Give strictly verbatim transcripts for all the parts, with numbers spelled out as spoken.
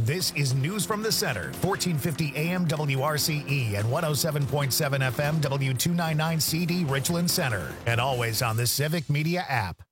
This is News from the Center, fourteen fifty A M W R C E and one oh seven point seven F M W two ninety-nine C D Richland Center, and always on the Civic Media app.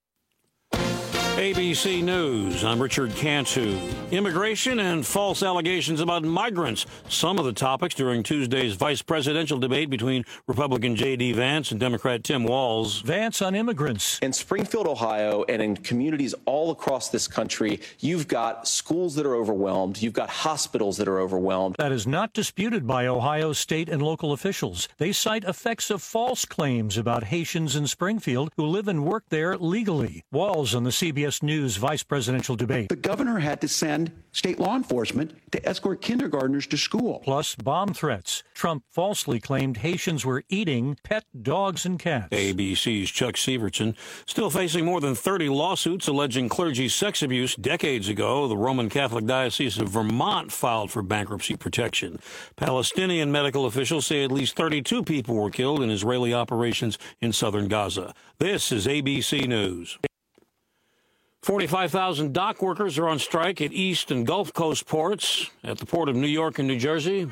A B C News, I'm Richard Cantu. Immigration and false allegations about migrants. Some of the topics during Tuesday's vice presidential debate between Republican J D. Vance and Democrat Tim Walz. Vance on immigrants. In Springfield, Ohio, and in communities all across this country, you've got schools that are overwhelmed. You've got hospitals that are overwhelmed. That is not disputed by Ohio state and local officials. They cite effects of false claims about Haitians in Springfield who live and work there legally. Walz on the C B S News vice presidential debate. The governor had to send state law enforcement to escort kindergartners to school. Plus bomb threats. Trump falsely claimed Haitians were eating pet dogs and cats. A B C's Chuck Severson still facing more than thirty lawsuits alleging clergy sex abuse. Decades ago, the Roman Catholic Diocese of Vermont filed for bankruptcy protection. Palestinian medical officials say at least thirty-two people were killed in Israeli operations in southern Gaza. This is A B C News. forty-five thousand dock workers are on strike at East and Gulf Coast ports at the Port of New York and New Jersey.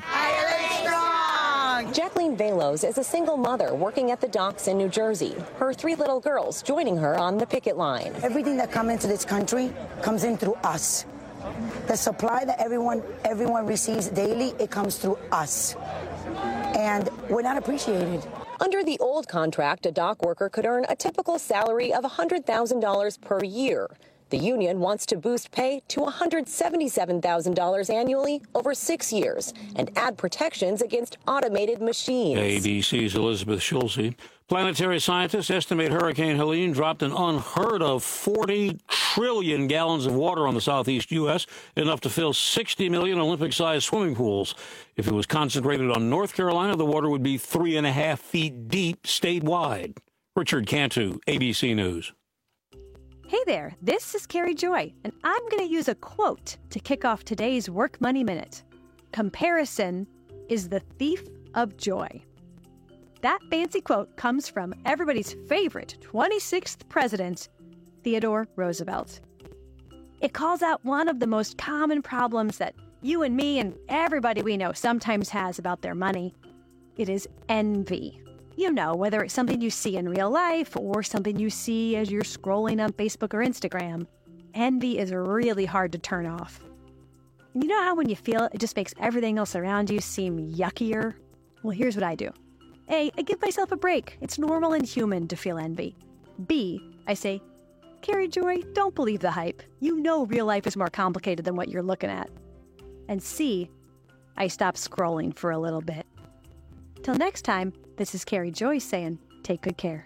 Jacqueline Velos is a single mother working at the docks in New Jersey. Her three little girls joining her on the picket line. Everything that comes into this country comes in through us. The supply that everyone everyone receives daily, it comes through us. And we're not appreciated. Under the old contract, a dock worker could earn a typical salary of one hundred thousand dollars per year. The union wants to boost pay to one hundred seventy-seven thousand dollars annually over six years and add protections against automated machines. A B C's Elizabeth Schulze. Planetary scientists estimate Hurricane Helene dropped an unheard of forty trillion gallons of water on the southeast U S, enough to fill sixty million Olympic-sized swimming pools. If it was concentrated on North Carolina, the water would be three and a half feet deep statewide. Richard Cantu, A B C News. Hey there, this is Carrie Joy, and I'm going to use a quote to kick off today's Work Money Minute. Comparison is the thief of joy. That fancy quote comes from everybody's favorite twenty-sixth president, Theodore Roosevelt. It calls out one of the most common problems that you and me and everybody we know sometimes has about their money. It is envy. You know, whether it's something you see in real life or something you see as you're scrolling on Facebook or Instagram, envy is really hard to turn off. And you know how when you feel it, it just makes everything else around you seem yuckier? Well, here's what I do. A, I give myself a break. It's normal and human to feel envy. B, I say, Carrie Joy, don't believe the hype. You know real life is more complicated than what you're looking at. And C, I stop scrolling for a little bit. Till next time, this is Carrie Joy saying, take good care.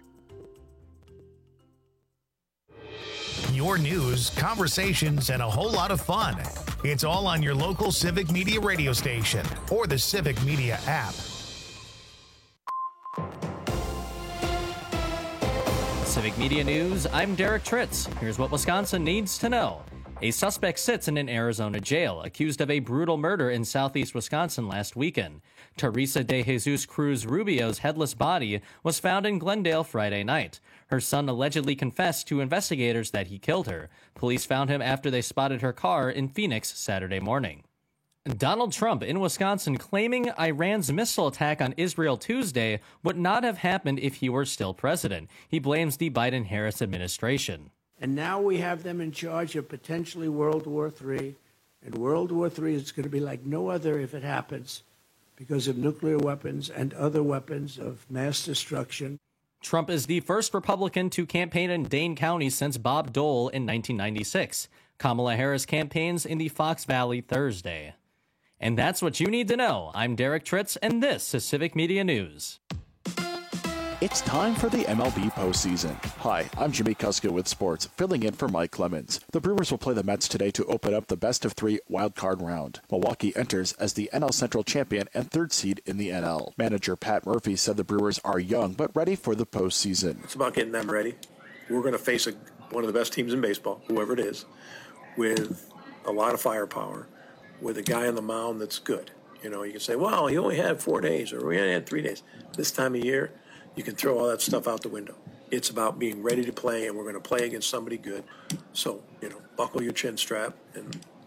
Your news, conversations, and a whole lot of fun. It's all on your local Civic Media radio station or the Civic Media app. Civic Media News, I'm Derek Tritz. Here's what Wisconsin needs to know. A suspect sits in an Arizona jail, accused of a brutal murder in southeast Wisconsin last weekend. Teresa de Jesus Cruz Rubio's headless body was found in Glendale Friday night. Her son allegedly confessed to investigators that he killed her. Police found him after they spotted her car in Phoenix Saturday morning. Donald Trump in Wisconsin claiming Iran's missile attack on Israel Tuesday would not have happened if he were still president. He blames the Biden-Harris administration. And now we have them in charge of potentially World War Three. And World War Three is going to be like no other if it happens because of nuclear weapons and other weapons of mass destruction. Trump is the first Republican to campaign in Dane County since Bob Dole in nineteen ninety-six. Kamala Harris campaigns in the Fox Valley Thursday. And that's what you need to know. I'm Derek Tritz, and this is Civic Media News. It's time for the M L B postseason. Hi, I'm Jimmy Kuska with sports, filling in for Mike Clemens. The Brewers will play the Mets today to open up the best of three wild card round. Milwaukee enters as the N L Central champion and third seed in the N L. Manager Pat Murphy said the Brewers are young but ready for the postseason. It's about getting them ready. We're going to face a, one of the best teams in baseball, whoever it is, with a lot of firepower, with a guy on the mound that's good. You know, you can say, well, he only had four days or we only had three days. This time of year, you can throw all that stuff out the window. It's about being ready to play, and we're going to play against somebody good. So, you know, buckle your chin strap and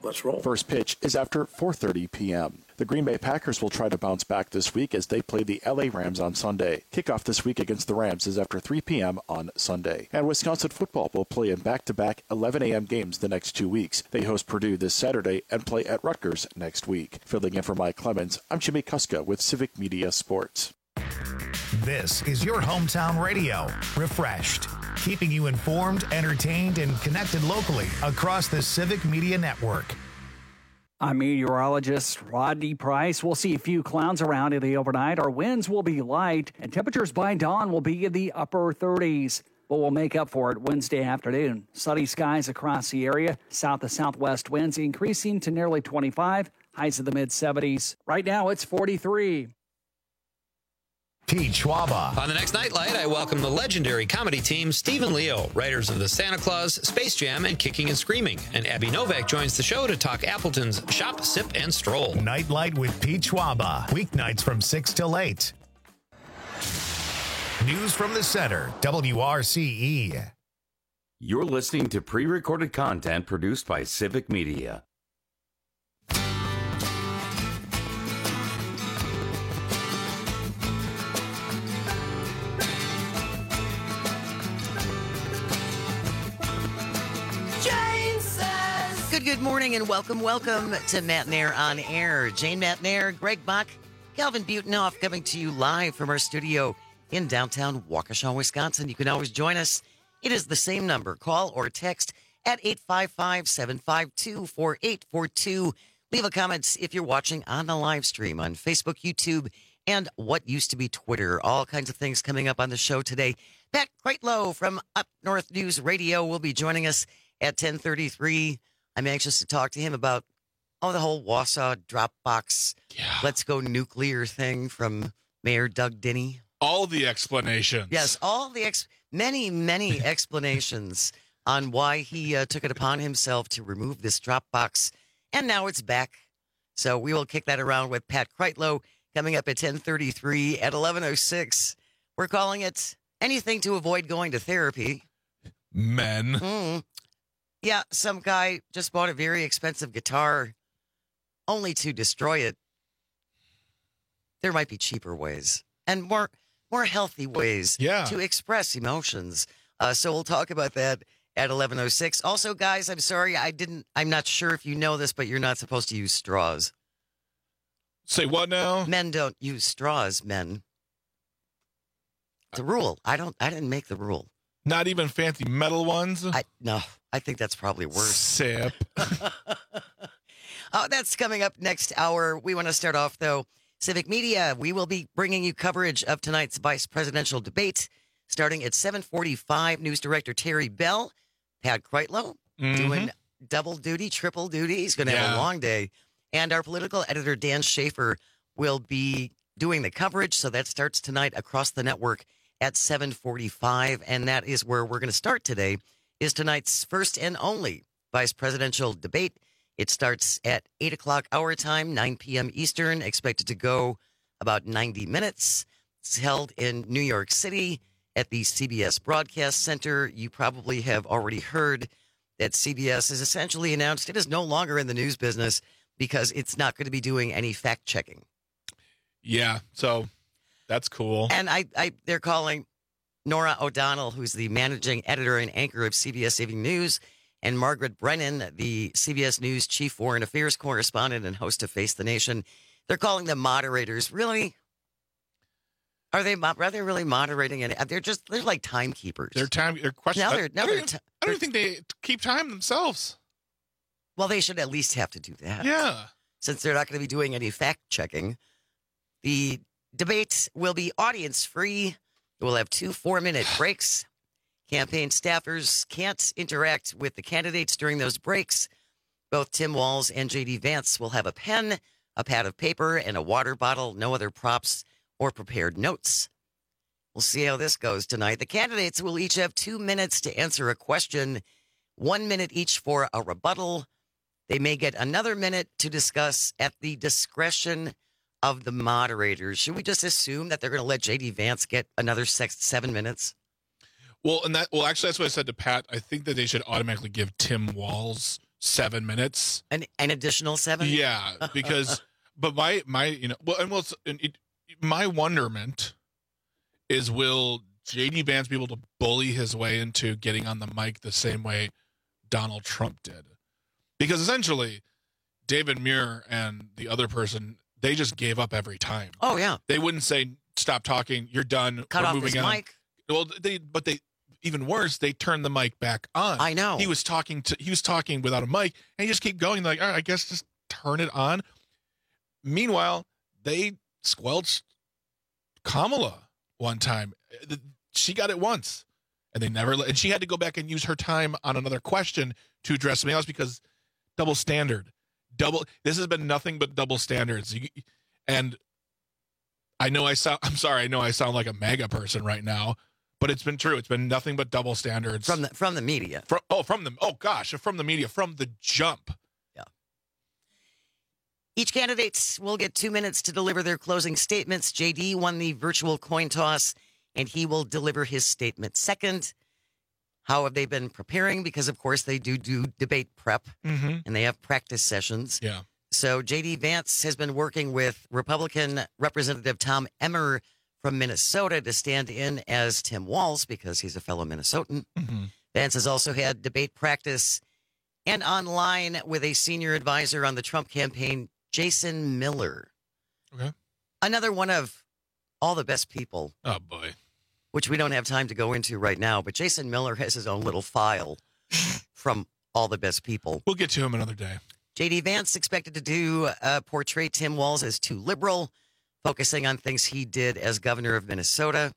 let's roll. First pitch is after four thirty p.m. The Green Bay Packers will try to bounce back this week as they play the L A Rams on Sunday. Kickoff this week against the Rams is after three p.m. on Sunday. And Wisconsin football will play in back-to-back eleven a.m. games the next two weeks. They host Purdue this Saturday and play at Rutgers next week. Filling in for Mike Clemens, I'm Jimmy Kuska with Civic Media Sports. This is your hometown radio, Refreshed, keeping you informed, entertained, and connected locally across the Civic Media Network. I'm meteorologist Rodney Price. We'll see a few clouds around in the overnight. Our winds will be light, and temperatures by dawn will be in the upper thirties. But we'll make up for it Wednesday afternoon. Sunny skies across the area. South to southwest winds increasing to nearly twenty-five. Highs in the mid-seventies. Right now, it's forty-three. Pete Schwaba. On the next Nightlight, I welcome the legendary comedy team Stephen Leo, writers of The Santa Claus, Space Jam, and Kicking and Screaming. And Abby Novak joins the show to talk Appleton's Shop, Sip, and Stroll. Nightlight with Pete Schwaba. Weeknights from six till eight. News from the Center, W R C E. You're listening to pre-recorded content produced by Civic Media. Good, good morning and welcome, welcome to Matt Nair on Air. Jane Matt Nair, Greg Bach, Calvin Butenhoff coming to you live from our studio in downtown Waukesha, Wisconsin. You can always join us. It is the same number. Call or text at eight five five, seven five two, four eight four two. Leave a comment if you're watching on the live stream on Facebook, YouTube, and what used to be Twitter. All kinds of things coming up on the show today. Pat Kreitlow from Up North News Radio will be joining us at ten thirty-three. I'm anxious to talk to him about, oh, the whole Wausau Dropbox, yeah. Let's go nuclear thing from Mayor Doug Denny. All the explanations. Yes, all the ex- many, many explanations on why he uh, took it upon himself to remove this Dropbox. And now it's back. So we will kick that around with Pat Kreitlow coming up at ten thirty-three. At eleven oh six, we're calling it anything to avoid going to therapy. Men. Mm. Yeah, some guy just bought a very expensive guitar only to destroy it. There might be cheaper ways and more more healthy ways yeah. to express emotions. Uh, so we'll talk about that at eleven oh six. Also, guys, I'm sorry, I didn't, I'm not sure if you know this, but you're not supposed to use straws. Say what now? Men don't use straws, men. It's a rule. I don't, I didn't make the rule. Not even fancy metal ones? I No, I think that's probably worse. Sip. Oh, that's coming up next hour. We want to start off, though. Civic Media, we will be bringing you coverage of tonight's vice presidential debate starting at seven forty-five. News Director Terry Bell, Pat Kreitlow, mm-hmm. doing double duty, triple duty. He's going to yeah. have a long day. And our political editor, Dan Schaefer, will be doing the coverage. So that starts tonight across the network at seven forty-five, and that is where we're going to start today, is tonight's first and only vice presidential debate. It starts at eight o'clock our time, nine p.m. Eastern, expected to go about ninety minutes. It's held in New York City at the C B S Broadcast Center. You probably have already heard that C B S has essentially announced it is no longer in the news business because it's not going to be doing any fact-checking. Yeah, so... That's cool. And I, I, they're calling Nora O'Donnell, who's the managing editor and anchor of C B S Evening News, and Margaret Brennan, the C B S News chief foreign affairs correspondent and host of Face the Nation. They're calling them moderators. Really? Are they, are they really moderating it? They're just, they're like timekeepers. They're time, they're questions. Now they're, now I, they're don't, t- I don't think they keep time themselves. Well, they should at least have to do that. Yeah. Since they're not going to be doing any fact checking. The debate will be audience-free. We'll have two four-minute breaks. Campaign staffers can't interact with the candidates during those breaks. Both Tim Walz and J D Vance will have a pen, a pad of paper, and a water bottle. No other props or prepared notes. We'll see how this goes tonight. The candidates will each have two minutes to answer a question, one minute each for a rebuttal. They may get another minute to discuss at the discretion of the moderators. Should we just assume that they're going to let J D Vance get another six, seven minutes? Well, and that well, actually, that's what I said to Pat. I think that they should automatically give Tim Walz seven minutes. An, an additional seven? Yeah, because, but my, my, you know, well, and well, and it, my wonderment is, will J D Vance be able to bully his way into getting on the mic the same way Donald Trump did? Because essentially, David Muir and the other person, they just gave up every time. Oh, yeah. They wouldn't say, stop talking, you're done, Cut we're off moving his on. mic. Well, they, but they, even worse, they turned the mic back on. I know. He was talking to, he was talking without a mic, and he just keep going like, all right, I guess just turn it on. Meanwhile, they squelched Kamala one time. She got it once, and they never, and she had to go back and use her time on another question to address something else, because double standard, double, this has been nothing but double standards. You, and I know I sound, I'm sorry, I know I sound like a MAGA person right now, but it's been true. It's been nothing but double standards. From the, from the media. From, oh, from the, oh gosh, from the media, from the jump. Yeah. Each candidate will get two minutes to deliver their closing statements. J D won the virtual coin toss, and he will deliver his statement second. How have they been preparing? Because, of course, they do do debate prep, mm-hmm. and they have practice sessions. Yeah. So J D Vance has been working with Republican Representative Tom Emmer from Minnesota to stand in as Tim Walz, because he's a fellow Minnesotan. Mm-hmm. Vance has also had debate practice and online with a senior advisor on the Trump campaign, Jason Miller. Okay. Another one of all the best people. Oh, boy. Which we don't have time to go into right now, but Jason Miller has his own little file from all the best people. We'll get to him another day. J D Vance expected to do uh, portray Tim Walz as too liberal, focusing on things he did as governor of Minnesota.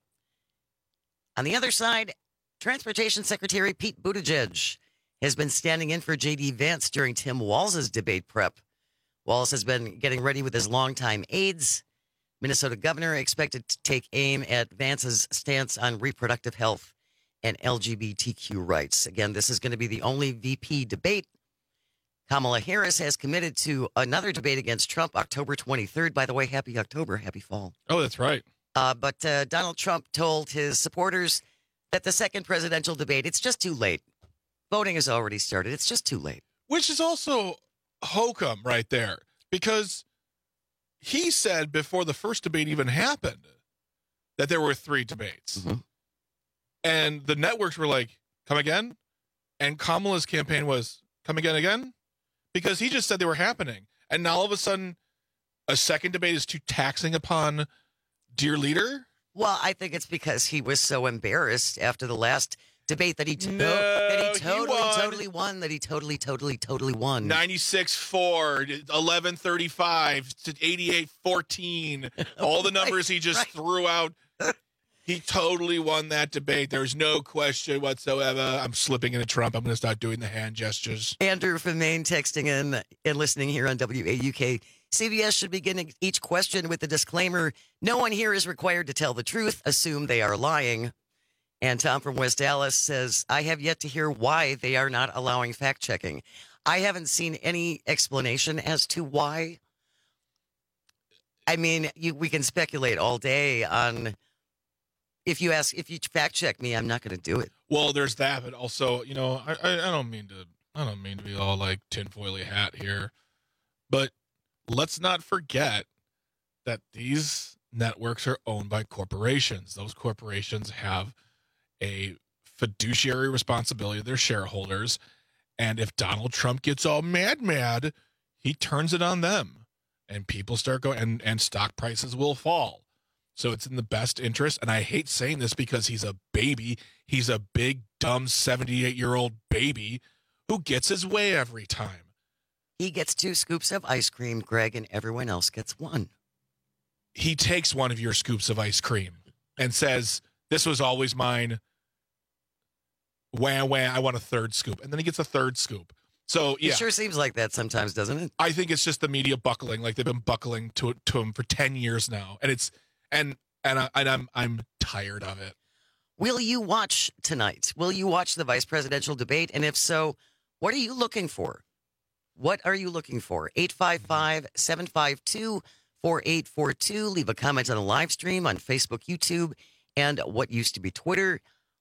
On the other side, Transportation Secretary Pete Buttigieg has been standing in for J D Vance during Tim Walz's debate prep. Walz has been getting ready with his longtime aides. Minnesota governor expected to take aim at Vance's stance on reproductive health and L G B T Q rights. Again, this is going to be the only V P debate. Kamala Harris has committed to another debate against Trump October twenty-third. By the way, happy October, happy fall. Oh, that's right. Uh, but uh, Donald Trump told his supporters that the second presidential debate, it's just too late. Voting has already started. It's just too late. Which is also hokum right there, because he said before the first debate even happened that there were three debates. Mm-hmm. And the networks were like, come again? And Kamala's campaign was, come again, again? Because he just said they were happening. And now all of a sudden, a second debate is too taxing upon dear leader? Well, I think it's because he was so embarrassed after the last debate that he, to- No, that he he totally, won. totally won, that he totally, totally, totally won. ninety-six four, eleven thirty-five, eighty-eight fourteen, all the numbers he just right. threw out. He totally won that debate. There's no question whatsoever. I'm slipping into Trump. I'm going to start doing the hand gestures. Andrew from Maine texting in and listening here on W A U K. C B S should begin each question with the disclaimer, no one here is required to tell the truth. Assume they are lying. And Tom from West Dallas says, I have yet to hear why they are not allowing fact-checking. I haven't seen any explanation as to why. I mean, you, we can speculate all day on, if you ask, if you fact-check me, I'm not going to do it. Well, there's that, but also, you know, I, I, I don't mean to, I don't mean to be all like tinfoily hat here, but let's not forget that these networks are owned by corporations. Those corporations have a fiduciary responsibility to their shareholders. And if Donald Trump gets all mad, mad, he turns it on them and people start going and, and stock prices will fall. So it's in the best interest. And I hate saying this because he's a baby. He's a big, dumb seventy-eight year old baby who gets his way every time. He gets two scoops of ice cream, Greg, and everyone else gets one. He takes one of your scoops of ice cream and says, this was always mine. Wah, wah, I want a third scoop. And then he gets a third scoop. So, yeah. It sure seems like that sometimes, doesn't it? I think it's just the media buckling. Like they've been buckling to to him for ten years now. And it's, and, and, I, and I'm, I'm tired of it. Will you watch tonight? Will you watch the vice presidential debate? And if so, what are you looking for? What are you looking for? eight five five, seven five two, four eight four two. Leave a comment on the live stream on Facebook, YouTube, and what used to be Twitter.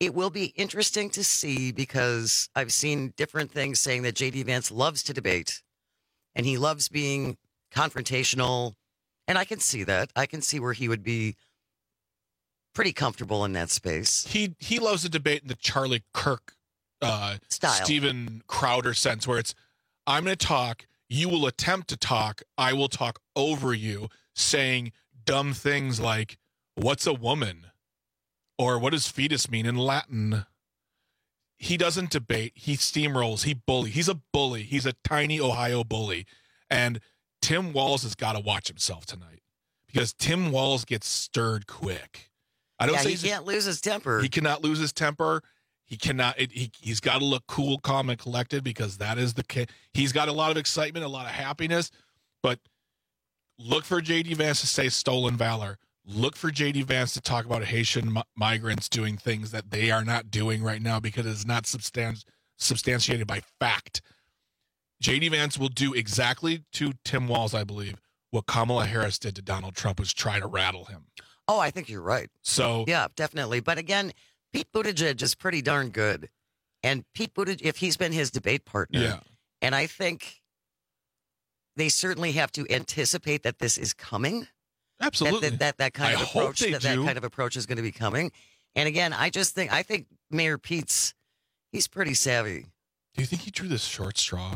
It will be interesting to see because I've seen different things saying that J D. Vance loves to debate and he loves being confrontational. And I can see that. I can see where he would be pretty comfortable in that space. He he loves to debate in the Charlie Kirk uh, style, Steven Crowder sense, where it's, I'm going to talk, you will attempt to talk, I will talk over you, saying dumb things like, what's a woman? Or what does fetus mean in Latin? He doesn't debate. He steamrolls. He bully. He's a bully. He's a tiny Ohio bully. And Tim Walz has got to watch himself tonight because Tim Walz gets stirred quick. I don't yeah, say he can't lose his temper. He cannot lose his temper. He cannot. It, he he's got to look cool, calm, and collected because that is the case. He's got a lot of excitement, a lot of happiness. But look for J D. Vance to say stolen valor. Look for J D. Vance to talk about Haitian mi- migrants doing things that they are not doing right now because it's not substan- substantiated by fact. J D. Vance will do exactly to Tim Walz, I believe, what Kamala Harris did to Donald Trump, was try to rattle him. Oh, I think you're right. So yeah, definitely. But again, Pete Buttigieg is pretty darn good. And Pete Buttigieg, if he's been his debate partner, yeah. and I think they certainly have to anticipate that this is coming. Absolutely. That that, that, that kind I of hope approach they that, do. that kind of approach is going to be coming. And again, I just think I think Mayor Pete's he's pretty savvy. Do you think he drew this short straw?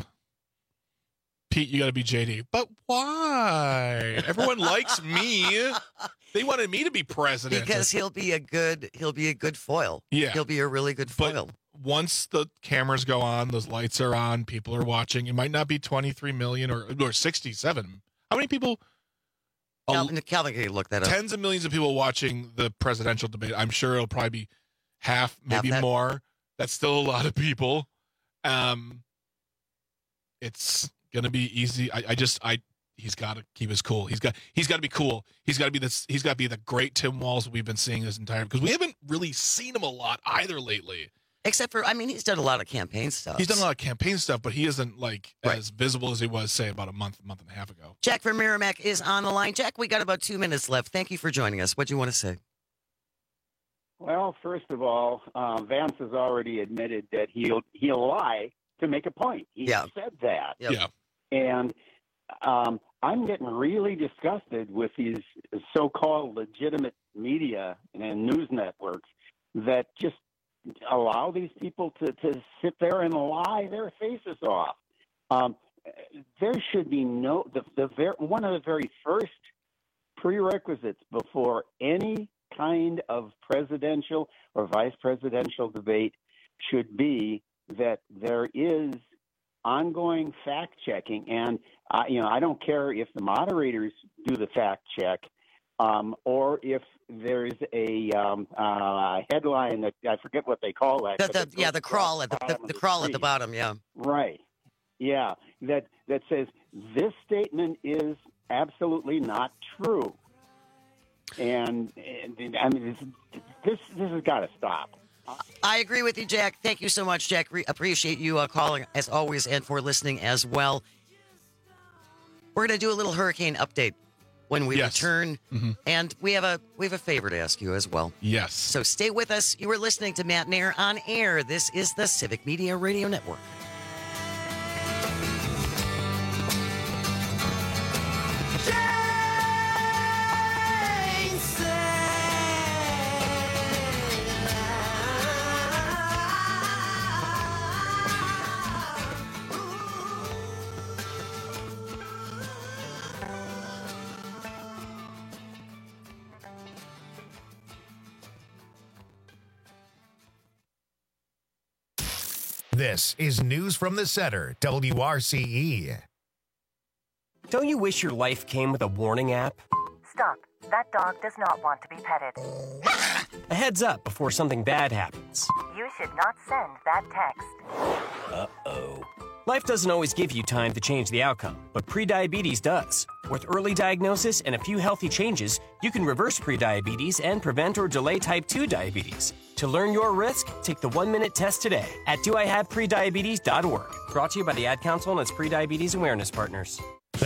Pete, you got to be J D. But why? Everyone likes me. They wanted me to be president. Because he'll be a good he'll be a good foil. Yeah. He'll be a really good foil. But once the cameras go on, those lights are on, people are watching. It might not be twenty-three million or or sixty-seven. How many people? Calvin, Calvin can look that up. Tens of millions of people watching the presidential debate. I'm sure it'll probably be half, maybe Half that. more. That's still a lot of people. Um, it's gonna be easy. I, I just, I, he's got to keep his cool. He's got, he's got to be cool. He's got to be this. He's got to be the great Tim Walz we've been seeing this entire because we haven't really seen him a lot either lately. Except for, I mean, he's done a lot of campaign stuff. He's done a lot of campaign stuff, but he isn't like Right. as visible as he was, say, about a month, month and a half ago. Jack from Merrimack is on the line. Jack, we got about two minutes left. Thank you for joining us. What do you want to say? Well, first of all, uh, Vance has already admitted that he'll he'll lie to make a point. He Yeah. said that. Yep. Yeah. And um, I'm getting really disgusted with these so-called legitimate media and news networks that just allow these people to, to sit there and lie their faces off. Um, there should be no the, the ver- one of the very first prerequisites before any kind of presidential or vice presidential debate should be that there is ongoing fact checking. And uh, you know, I don't care if the moderators do the fact check um, or if there's a um, uh, headline that I forget what they call that. The, but the, it yeah, goes the crawl at the, across the, the the crawl at the screen. bottom. Yeah. Right. Yeah. That that says this statement is absolutely not true. And, and I mean, this this, this has got to stop. I agree with you, Jack. Thank you so much, Jack. Re- appreciate you uh, calling as always and for listening as well. We're going to do a little hurricane update when we Yes. return, Mm-hmm. and we have a we have a favor to ask you as well. Yes. So stay with us. You are listening to Matt Nair on air. This is the Civic Media Radio Network. This is News from the Center, W R C E. Don't you wish your life came with a warning app? Stop. That dog does not want to be petted. A heads up before something bad happens. You should not send that text. Uh-oh. Life doesn't always give you time to change the outcome, but prediabetes does. With early diagnosis and a few healthy changes, you can reverse prediabetes and prevent or delay type two diabetes. To learn your risk, take the one-minute test today at do I have prediabetes dot org. Brought to you by the Ad Council and its prediabetes awareness partners. The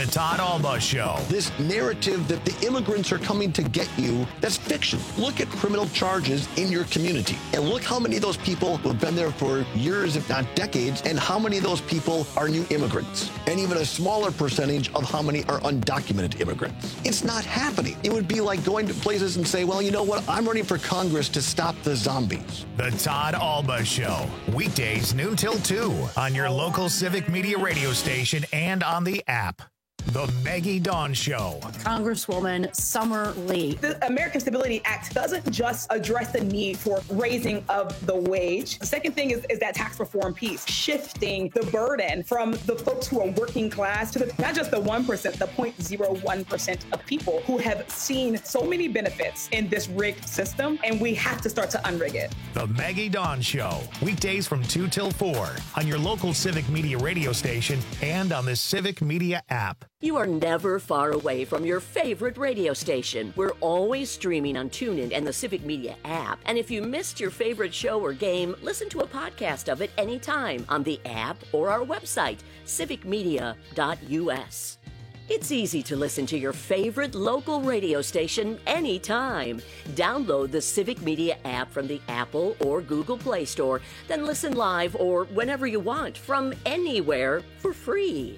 The Todd Alba Show. This narrative that the immigrants are coming to get you, that's fiction. Look at criminal charges in your community and look how many of those people have been there for years, if not decades, and how many of those people are new immigrants, and even a smaller percentage of how many are undocumented immigrants. It's not happening. It would be like going to places and say, well, you know what? I'm running for Congress to stop the zombies. The Todd Alba Show. Weekdays noon till two on your local Civic Media radio station and on the app. The Maggie Dawn Show. Congresswoman Summer Lee. The American Stability Act doesn't just address the need for raising of the wage. The second thing is, is that tax reform piece, shifting the burden from the folks who are working class to the, not just the one percent, the zero point zero one percent of people who have seen so many benefits in this rigged system, and we have to start to unrig it. The Maggie Dawn Show. Weekdays from two till four on your local Civic Media radio station and on the Civic Media app. You are never far away from your favorite radio station. We're always streaming on TuneIn and the Civic Media app. And if you missed your favorite show or game, listen to a podcast of it anytime on the app or our website, civic media dot u s. It's easy to listen to your favorite local radio station anytime. Download the Civic Media app from the Apple or Google Play Store, then listen live or whenever you want from anywhere for free.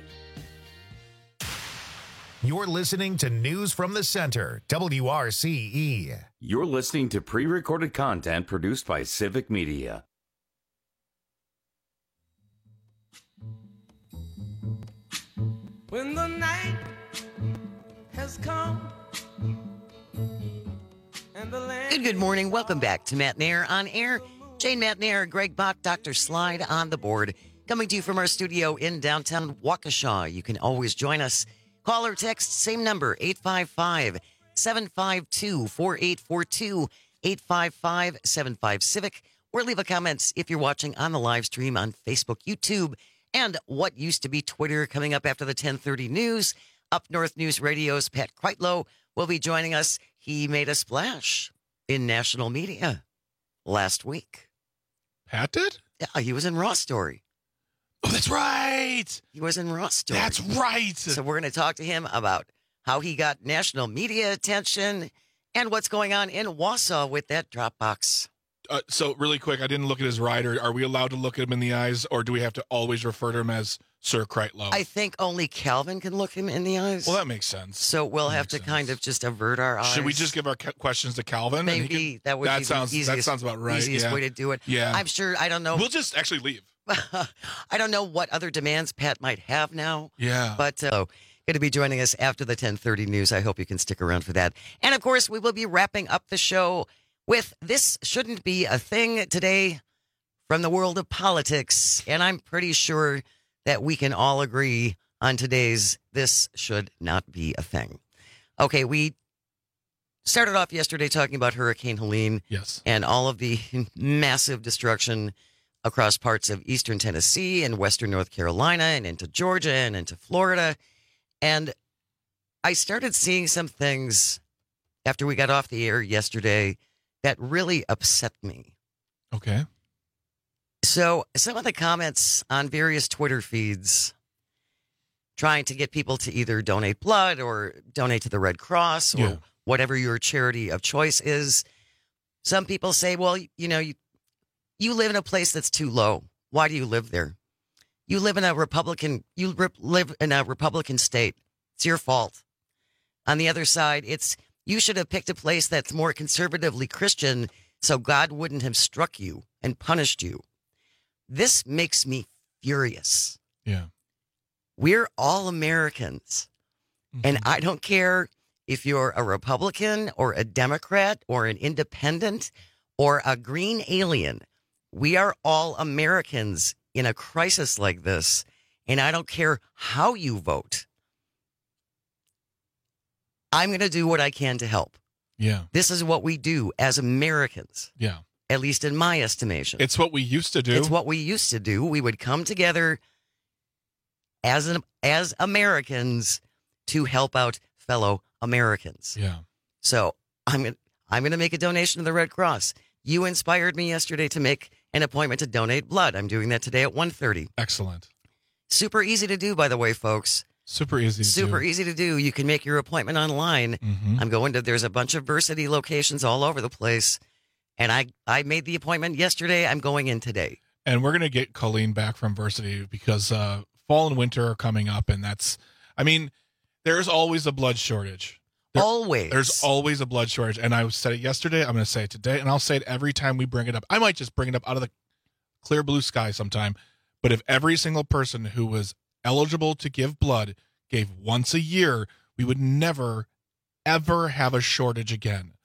You're listening to News from the Center, W R C E. You're listening to pre-recorded content produced by Civic Media. When the night has come and the land... Good, good morning. Welcome back to Matt Nair on Air. Jane Matt Nair, Greg Bach, Doctor Slide on the board. Coming to you from our studio in downtown Waukesha. You can always join us. Call or text, same number, eight five five, seven five two, four eight four two, eight five five, seven five Civic, or leave a comment if you're watching on the live stream on Facebook, YouTube, and what used to be Twitter. Coming up after the ten thirty news, Up North News Radio's Pat Kreitlow will be joining us. He made a splash in national media last week. Pat did? Yeah, he was in Raw Story. Oh, that's right. He was in Raw Story. That's right. So we're going to talk to him about how he got national media attention and what's going on in Wausau with that Dropbox. Uh, so really quick, I didn't look at his rider. Are we allowed to look at him in the eyes, or do we have to always refer to him as Sir Kreitlow? I think only Calvin can look him in the eyes. Well, that makes sense. So we'll that have to sense. kind of just avert our eyes. Should we just give our questions to Calvin? Maybe can, that would that be sounds, the easiest, that sounds about right. easiest yeah. way to do it. Yeah. I'm sure, I don't know. We'll just actually leave. I don't know what other demands Pat might have now. Yeah. But uh, going to be joining us after the ten thirty news. I hope you can stick around for that. And, of course, we will be wrapping up the show with This Shouldn't Be a Thing today from the world of politics. And I'm pretty sure that we can all agree on today's This Should Not Be a Thing. Okay, we started off yesterday talking about Hurricane Helene. Yes. And all of the massive destruction across parts of eastern Tennessee and western North Carolina and into Georgia and into Florida. And I started seeing some things after we got off the air yesterday that really upset me. Okay. So some of the comments on various Twitter feeds trying to get people to either donate blood or donate to the Red Cross or yeah. whatever your charity of choice is. Some people say, well, you know, you, you live in a place that's too low. Why do you live there? You live in a Republican, you re- live in a Republican state. It's your fault. On the other side, it's, you should have picked a place that's more conservatively Christian so God wouldn't have struck you and punished you. This makes me furious. Yeah. We're all Americans. Mm-hmm. And I don't care if you're a Republican or a Democrat or an independent or a green alien. We are all Americans in a crisis like this. And I don't care how you vote. I'm going to do what I can to help. Yeah. This is what we do as Americans. Yeah. At least in my estimation. It's what we used to do. It's what we used to do. We would come together as an, as Americans to help out fellow Americans. Yeah. So I'm going I'm going to make a donation to the Red Cross. You inspired me yesterday to make an appointment to donate blood. I'm doing that today at one thirty. Excellent. Super easy to do, by the way, folks. Super easy to Super do. easy to do. You can make your appointment online. Mm-hmm. I'm going to, there's a bunch of Versity locations all over the place. And I, I made the appointment yesterday. I'm going in today. And we're going to get Colleen back from Versity because uh, fall and winter are coming up. And that's, I mean, there's always a blood shortage. There, always. There's always a blood shortage. And I said it yesterday. I'm going to say it today. And I'll say it every time we bring it up. I might just bring it up out of the clear blue sky sometime. But if every single person who was eligible to give blood gave once a year, we would never, ever have a shortage again.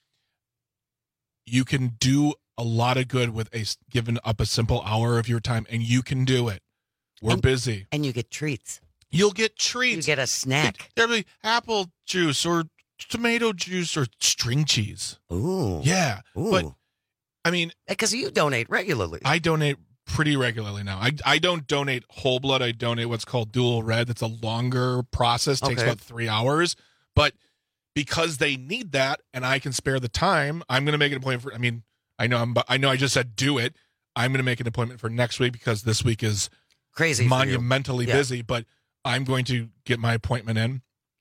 You can do a lot of good with a giving up a simple hour of your time, and you can do it. We're and, busy. And you get treats. You'll get treats. You get a snack. There'll be apple juice or tomato juice or string cheese. Ooh. Yeah. Ooh. But, I mean. Because you donate regularly. I donate pretty regularly now. I, I don't donate whole blood. I donate what's called dual red. That's a longer process. Takes Okay. about three hours. But because they need that and I can spare the time, I'm going to make an appointment for, I mean, I know I'm, I know I just said do it. I'm going to make an appointment for next week because this week is crazy, monumentally yeah. busy, but I'm going to get my appointment in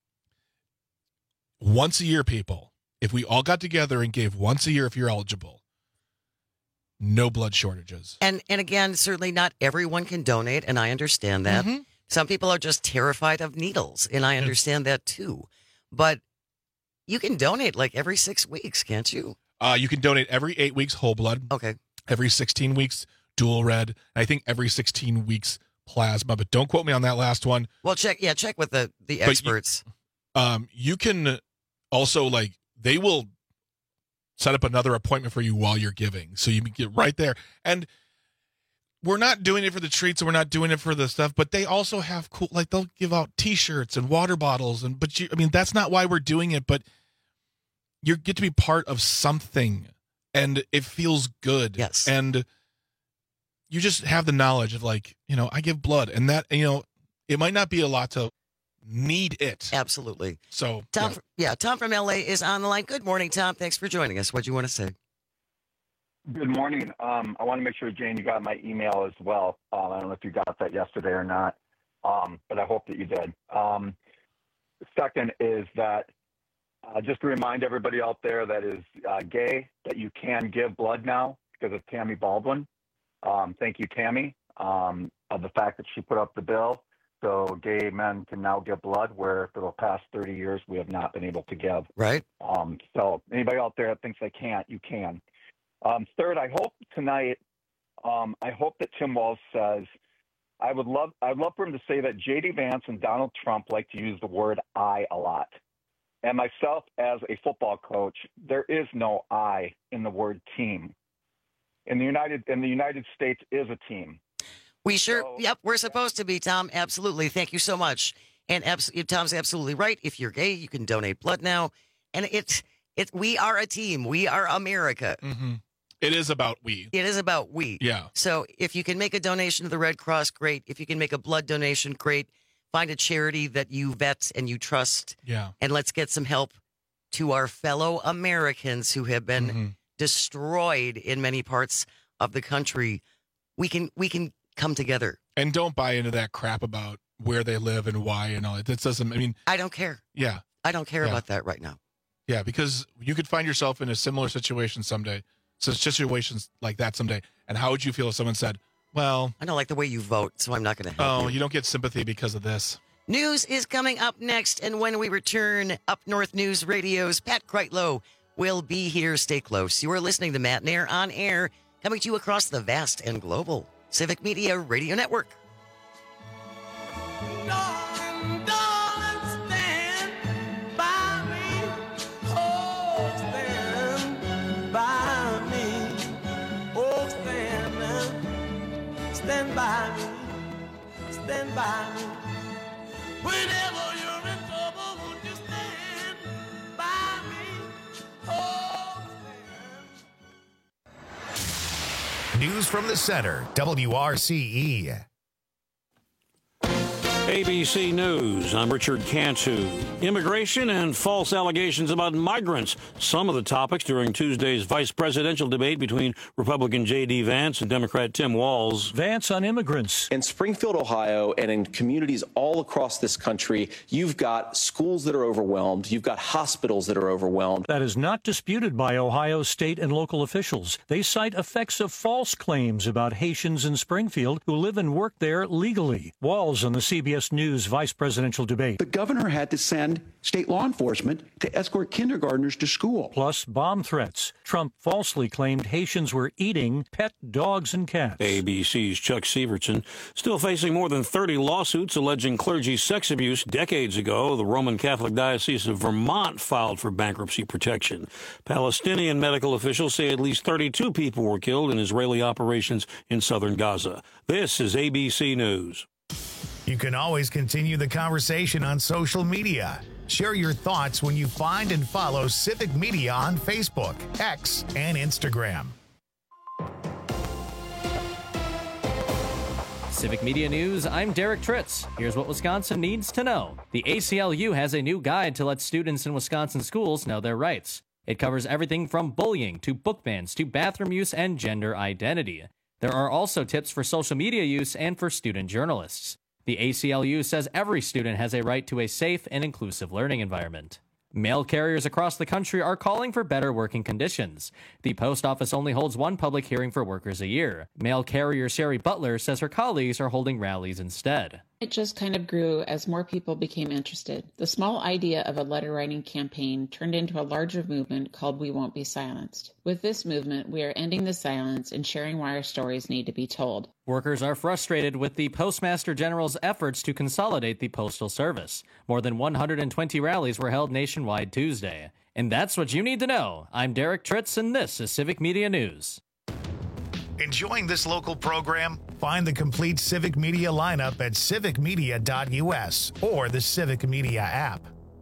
once a year, people. If we all got together and gave once a year, if you're eligible, no blood shortages. And and again, certainly not everyone can donate, and I understand that. Mm-hmm. Some people are just terrified of needles, and I understand that too. But you can donate like every six weeks, can't you? Uh, you can donate every eight weeks whole blood. Okay. Every sixteen weeks dual red. And I think every sixteen weeks plasma, but don't quote me on that last one. Well, check yeah, check with the the But experts. You, um, you can also like they will set up another appointment for you while you're giving, so you can get right there. And we're not doing it for the treats, and we're not doing it for the stuff, but they also have cool, like they'll give out T-shirts and water bottles, and but you, I mean, that's not why we're doing it, but you get to be part of something, and it feels good. Yes, and you just have the knowledge of like, you know, I give blood, and that, you know, it might not be a lot to need it. Absolutely. So Tom, yeah. yeah, Tom from L A is on the line. Good morning, Tom. Thanks for joining us. What do you want to say? Good morning. Um, I want to make sure, Jane, you got my email as well. Um, I don't know if you got that yesterday or not, um, but I hope that you did. Um, second is that uh, just to remind everybody out there that is uh, gay that you can give blood now because of Tammy Baldwin. Um, thank you, Tammy, um, of the fact that she put up the bill. So gay men can now give blood where for the past thirty years we have not been able to give. Right. Um, so anybody out there that thinks they can't, you can. Um, third, I hope tonight, um, I hope that Tim Walz says, I would love, I'd love for him to say that J D Vance and Donald Trump like to use the word I a lot. And myself as a football coach, there is no I in the word team. In the United, in the United States is a team. We sure, so, yep, we're supposed to be, Tom. Absolutely. Thank you so much. And abs- Tom's absolutely right. If you're gay, you can donate blood now. And it's, it's, we are a team. We are America. Mm-hmm. It is about we. It is about we. Yeah. So if you can make a donation to the Red Cross, great. If you can make a blood donation, great. Find a charity that you vet and you trust. Yeah. And let's get some help to our fellow Americans who have been mm-hmm. destroyed in many parts of the country. We can, we can, come together. And don't buy into that crap about where they live and why and all that. That doesn't, I mean. I don't care. Yeah. I don't care yeah. about that right now. Yeah, because you could find yourself in a similar situation someday. So situations like that someday. And how would you feel if someone said, well. I don't like the way you vote, so I'm not going to help Oh, you. you don't get sympathy because of this. News is coming up next. And when we return, Up North News Radio's Pat Kreitlow will be here. Stay close. You are listening to Matt Nair on air, coming to you across the vast and global Civic Media Radio Network. Darling, darling, stand by me. Oh, stand by me. Oh, stand now. Stand by me. Stand by me. Whenever you're in trouble, won't you stand by me? Oh, News from the center, W R C E. A B C News, I'm Richard Cantu. Immigration and false allegations about migrants. Some of the topics during Tuesday's vice presidential debate between Republican J D. Vance and Democrat Tim Walz. Vance on immigrants. In Springfield, Ohio, and in communities all across this country, you've got schools that are overwhelmed. You've got hospitals that are overwhelmed. That is not disputed by Ohio state and local officials. They cite effects of false claims about Haitians in Springfield who live and work there legally. Walz on the C B S News vice presidential debate. The governor had to send state law enforcement to escort kindergartners to school. Plus bomb threats. Trump falsely claimed Haitians were eating pet dogs and cats. A B C's Chuck Severson still facing more than thirty lawsuits alleging clergy sex abuse. Decades ago, the Roman Catholic Diocese of Vermont filed for bankruptcy protection. Palestinian medical officials say at least thirty-two people were killed in Israeli operations in southern Gaza. This is A B C News. You can always continue the conversation on social media. Share your thoughts when you find and follow Civic Media on Facebook, X, and Instagram. Civic Media News, I'm Derek Tritz. Here's what Wisconsin needs to know. The A C L U has a new guide to let students in Wisconsin schools know their rights. It covers everything from bullying to book bans to bathroom use and gender identity. There are also tips for social media use and for student journalists. The A C L U says every student has a right to a safe and inclusive learning environment. Mail carriers across the country are calling for better working conditions. The post office only holds one public hearing for workers a year. Mail carrier Sherry Butler says her colleagues are holding rallies instead. It just kind of grew as more people became interested. The small idea of a letter writing campaign turned into a larger movement called We Won't Be Silenced. With this movement, we are ending the silence and sharing why our stories need to be told. Workers are frustrated with the Postmaster General's efforts to consolidate the Postal Service. More than one hundred twenty rallies were held nationwide Tuesday. And that's what you need to know. I'm Derek Tritz, and this is Civic Media News. Enjoying this local program? Find the complete Civic Media lineup at civic media dot U S or the Civic Media app.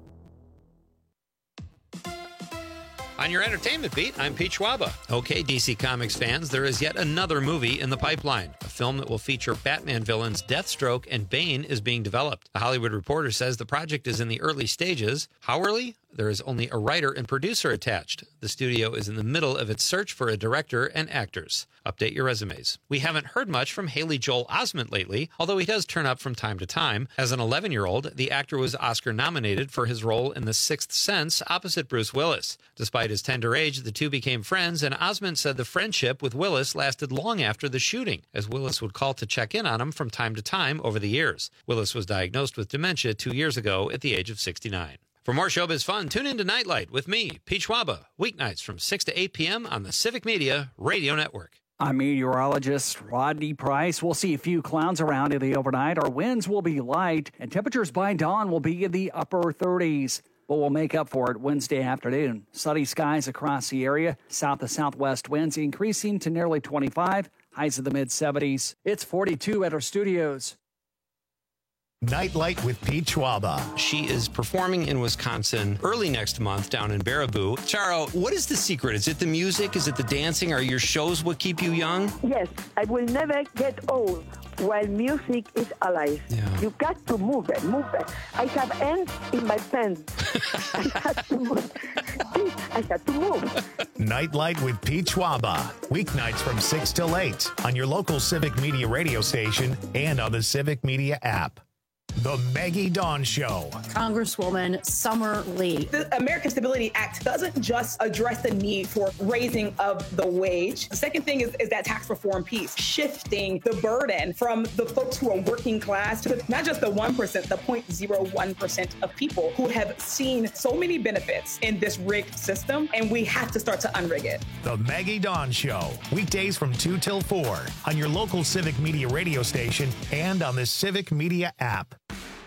On your entertainment beat, I'm Pete Schwaba. Okay, D C Comics fans, there is yet another movie in the pipeline. A film that will feature Batman villains Deathstroke and Bane is being developed. The Hollywood Reporter says the project is in the early stages. How early? There is only a writer and producer attached. The studio is in the middle of its search for a director and actors. Update your resumes. We haven't heard much from Haley Joel Osment lately, although he does turn up from time to time. As an eleven-year-old, the actor was Oscar nominated for his role in The Sixth Sense opposite Bruce Willis. Despite his tender age, the two became friends, and Osment said the friendship with Willis lasted long after the shooting, as Willis would call to check in on him from time to time over the years. Willis was diagnosed with dementia two years ago at the age of sixty-nine. For more showbiz fun, tune in to Nightlight with me, Pete Schwaba, weeknights from six to eight p.m. on the Civic Media Radio Network. I'm meteorologist Rodney Price. We'll see a few clouds around in the overnight. Our winds will be light, and temperatures by dawn will be in the upper thirties. But we'll make up for it Wednesday afternoon. Sunny skies across the area. South to southwest winds increasing to nearly twenty-five. Highs in the mid-seventies. It's forty-two at our studios. Nightlight with Pete Schwaba. She is performing in Wisconsin early next month down in Baraboo. Charo, what is the secret? Is it the music? Is it the dancing? Are your shows what keep you young? Yes, I will never get old while music is alive. Yeah. You got to move it, move it. I have ants in my pants. I have to move. I have to move. Nightlight with Pete Schwaba. Weeknights from six till eight on your local Civic Media radio station and on the Civic Media app. The Maggie Dawn Show. Congresswoman Summer Lee. The American Stability Act doesn't just address the need for raising of the wage. The second thing is, is that tax reform piece, shifting the burden from the folks who are working class to the, not just the one percent, the zero point zero one percent of people who have seen so many benefits in this rigged system, and we have to start to unrig it. The Maggie Dawn Show. Weekdays from two till four on your local Civic Media radio station and on the Civic Media app.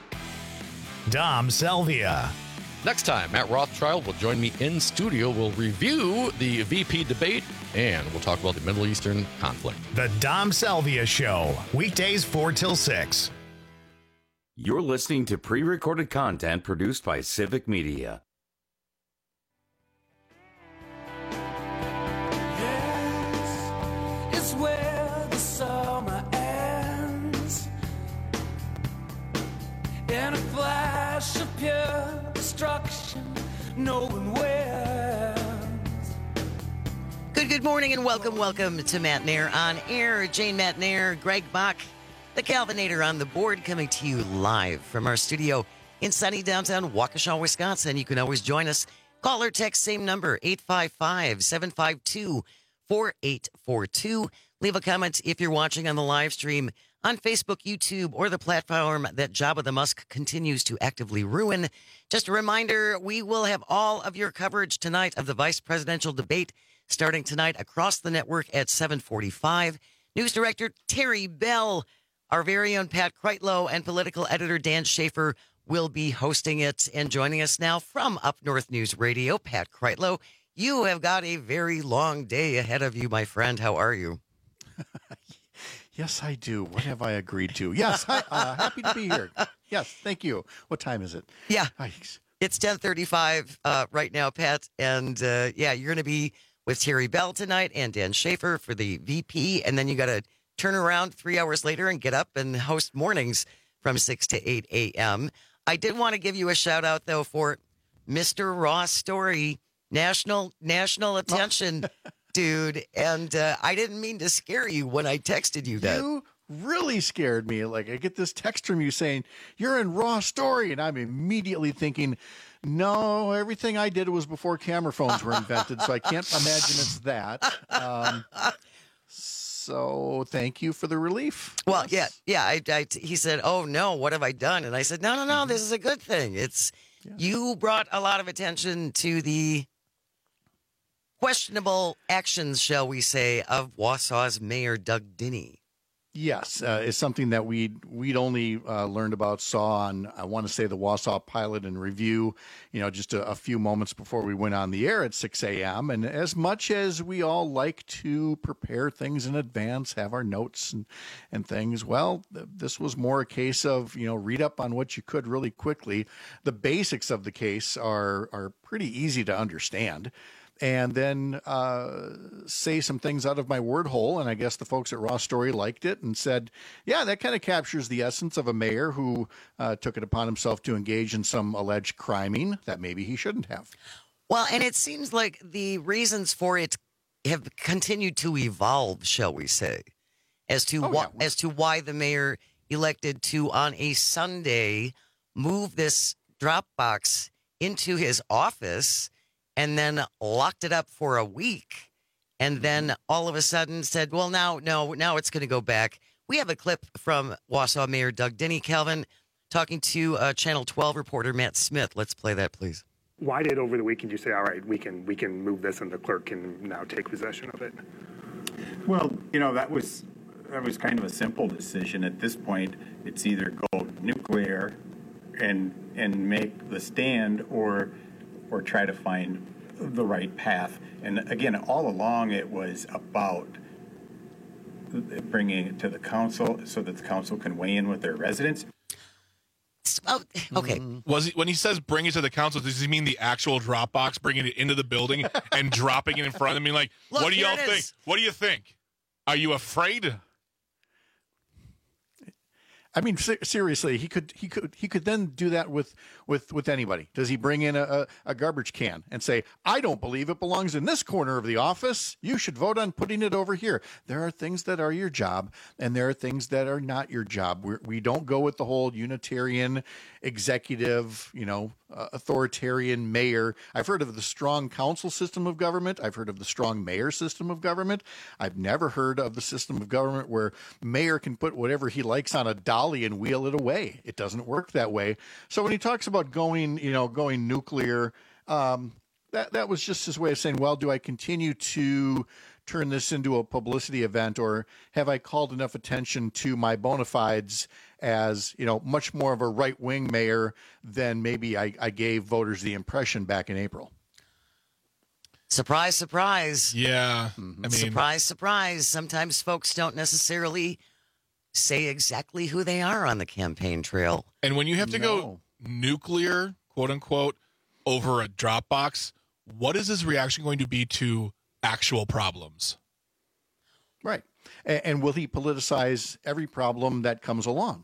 Dom Salvia. Next time, Matt Rothschild will join me in studio. We'll review the V P debate, and we'll talk about the Middle Eastern conflict. The Dom Salvia Show. Weekdays four till six. You're listening to pre-recorded content produced by Civic Media. Yes, it's where the summer ends. pure destruction. No one wears. Good, good morning and welcome, welcome to Matt Nair on air. Jane Matt Nair, Greg Bach, the Calvinator on the board, coming to you live from our studio in sunny downtown Waukesha, Wisconsin. You can always join us. Call or text, same number, eight five five, seven five two, four eight four two. Leave a comment if you're watching on the live stream on Facebook, YouTube, or the platform that Jabba the Musk continues to actively ruin. Just a reminder, we will have all of your coverage tonight of the vice presidential debate starting tonight across the network at seven forty-five. News director Terry Bell, our very own Pat Kreitlow, and political editor Dan Schaefer will be hosting it. And joining us now from Up North News Radio, Pat Kreitlow. You have got a very long day ahead of you, my friend. How are you? Yes, I do. What have I agreed to? Yes, hi, uh, happy to be here. Yes, thank you. What time is it? Yeah, Yikes. It's ten thirty-five uh, right now, Pat. And uh, yeah, you're going to be with Terry Bell tonight and Dan Schaefer for the V P. And then you got to turn around three hours later and get up and host mornings from six to eight a.m. I did want to give you a shout out, though, for Mister Ross Story, national national attention. Dude, and uh, I didn't mean to scare you when I texted you that. You really scared me. Like, I get this text from you saying, you're in Raw Story, and I'm immediately thinking, no, everything I did was before camera phones were invented, so I can't imagine it's that. Um, so thank you for the relief. Well, yes. yeah, yeah. I, I, he said, oh, no, what have I done? And I said, no, no, no, mm-hmm. This is a good thing. It's yeah. You brought a lot of attention to the questionable actions, shall we say, of Wausau's Mayor Doug Dinny. Yes, uh, it's something that we'd, we'd only uh, learned about, saw on, I want to say, the Wausau Pilot and Review, you know, just a, a few moments before we went on the air at six a.m. And as much as we all like to prepare things in advance, have our notes and, and things, well, th- this was more a case of, you know, read up on what you could really quickly. The basics of the case are are pretty easy to understand. And then uh, say some things out of my word hole. And I guess the folks at Raw Story liked it and said, yeah, that kind of captures the essence of a mayor who uh, took it upon himself to engage in some alleged criming that maybe he shouldn't have. Well, and it seems like the reasons for it have continued to evolve, shall we say, as to oh, wh- yeah. as to why the mayor elected to, on a Sunday, move this Dropbox into his office and then locked it up for a week, and then all of a sudden said, well, now, no, now it's going to go back. We have a clip from Wausau Mayor Doug Dinny, Calvin, talking to uh, Channel twelve reporter Matt Smith. Let's play that, please. Why did over the weekend you say, all right, we can we can move this and the clerk can now take possession of it? Well, you know, that was that was kind of a simple decision. At this point, it's either go nuclear and and make the stand or or try to find the right path. And again, all along it was about bringing it to the council so that the council can weigh in with their residents. Oh, okay. Was he, when he says bring it to the council, does he mean the actual Dropbox, bringing it into the building and dropping it in front of them? I mean, like, Look, what do y'all here it think? is. What do you think? Are you afraid? I mean, ser- seriously, he could he could he could then do that with with with anybody. Does he bring in a, a, a garbage can and say, I don't believe it belongs in this corner of the office. You should vote on putting it over here. There are things that are your job, and there are things that are not your job. We're, we don't go with the whole Unitarian executive, you know, uh, authoritarian mayor. I've heard of the strong council system of government. I've heard of the strong mayor system of government. I've never heard of the system of government where mayor can put whatever he likes on a dolly and wheel it away. It doesn't work that way. So when he talks about going, you know, going nuclear, um, that that was just his way of saying, well, do I continue to turn this into a publicity event, or have I called enough attention to my bona fides as, you know, much more of a right-wing mayor than maybe I, I gave voters the impression back in April? Surprise, surprise. Yeah. Mm-hmm. I mean, surprise, surprise. Sometimes folks don't necessarily say exactly who they are on the campaign trail. And when you have to No. go nuclear, quote unquote, over a Dropbox, what is his reaction going to be to actual problems? Right. And, and will he politicize every problem that comes along?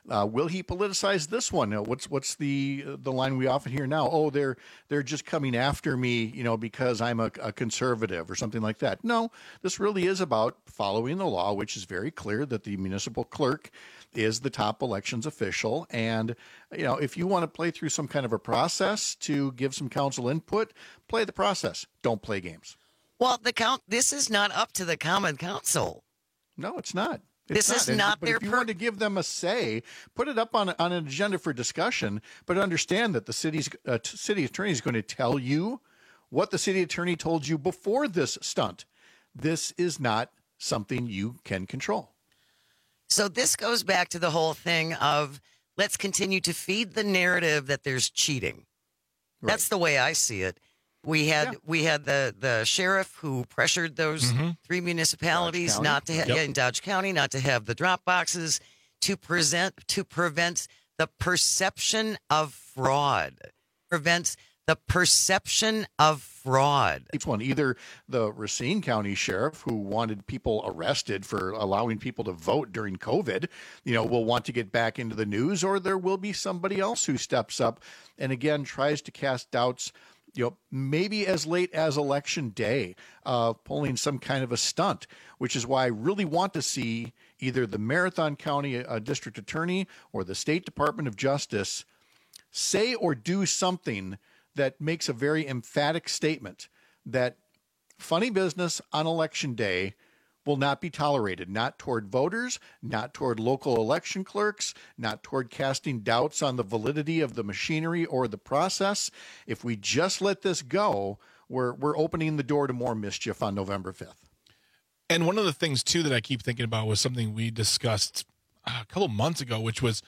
Uh, will he politicize this one? Uh, what's what's the the line we often hear now? Oh, they're they're just coming after me, you know, because I'm a, a conservative or something like that. No, this really is about following the law, which is very clear that the municipal clerk is the top elections official. And, you know, if you want to play through some kind of a process to give some council input, play the process. Don't play games. Well, the count. This is not up to the common council. No, it's not. It's This is And- not but their if you per- want to give them a say, put it up on, on an agenda for discussion, but understand that the city's uh, t- city attorney is going to tell you what the city attorney told you before this stunt. This is not something you can control. So this goes back to the whole thing of let's continue to feed the narrative that there's cheating. That's the way I see it. We had Yeah. we had the the sheriff who pressured those Mm-hmm. three municipalities County. not to ha- Yep. yeah, in Dodge County not to have the drop boxes to present to prevent the perception of fraud. Prevent the perception of fraud. Each one, either the Racine County sheriff who wanted people arrested for allowing people to vote during COVID, you know, will want to get back into the news, or there will be somebody else who steps up and again tries to cast doubts, you know, maybe as late as election day, uh, pulling some kind of a stunt, which is why I really want to see either the Marathon County uh, District Attorney or the State Department of Justice say or do something that makes a very emphatic statement that funny business on election day will not be tolerated, not toward voters, not toward local election clerks, not toward casting doubts on the validity of the machinery or the process. If we just let this go, we're we're opening the door to more mischief on November fifth. And one of the things, too, that I keep thinking about was something we discussed uh, a couple months ago, which was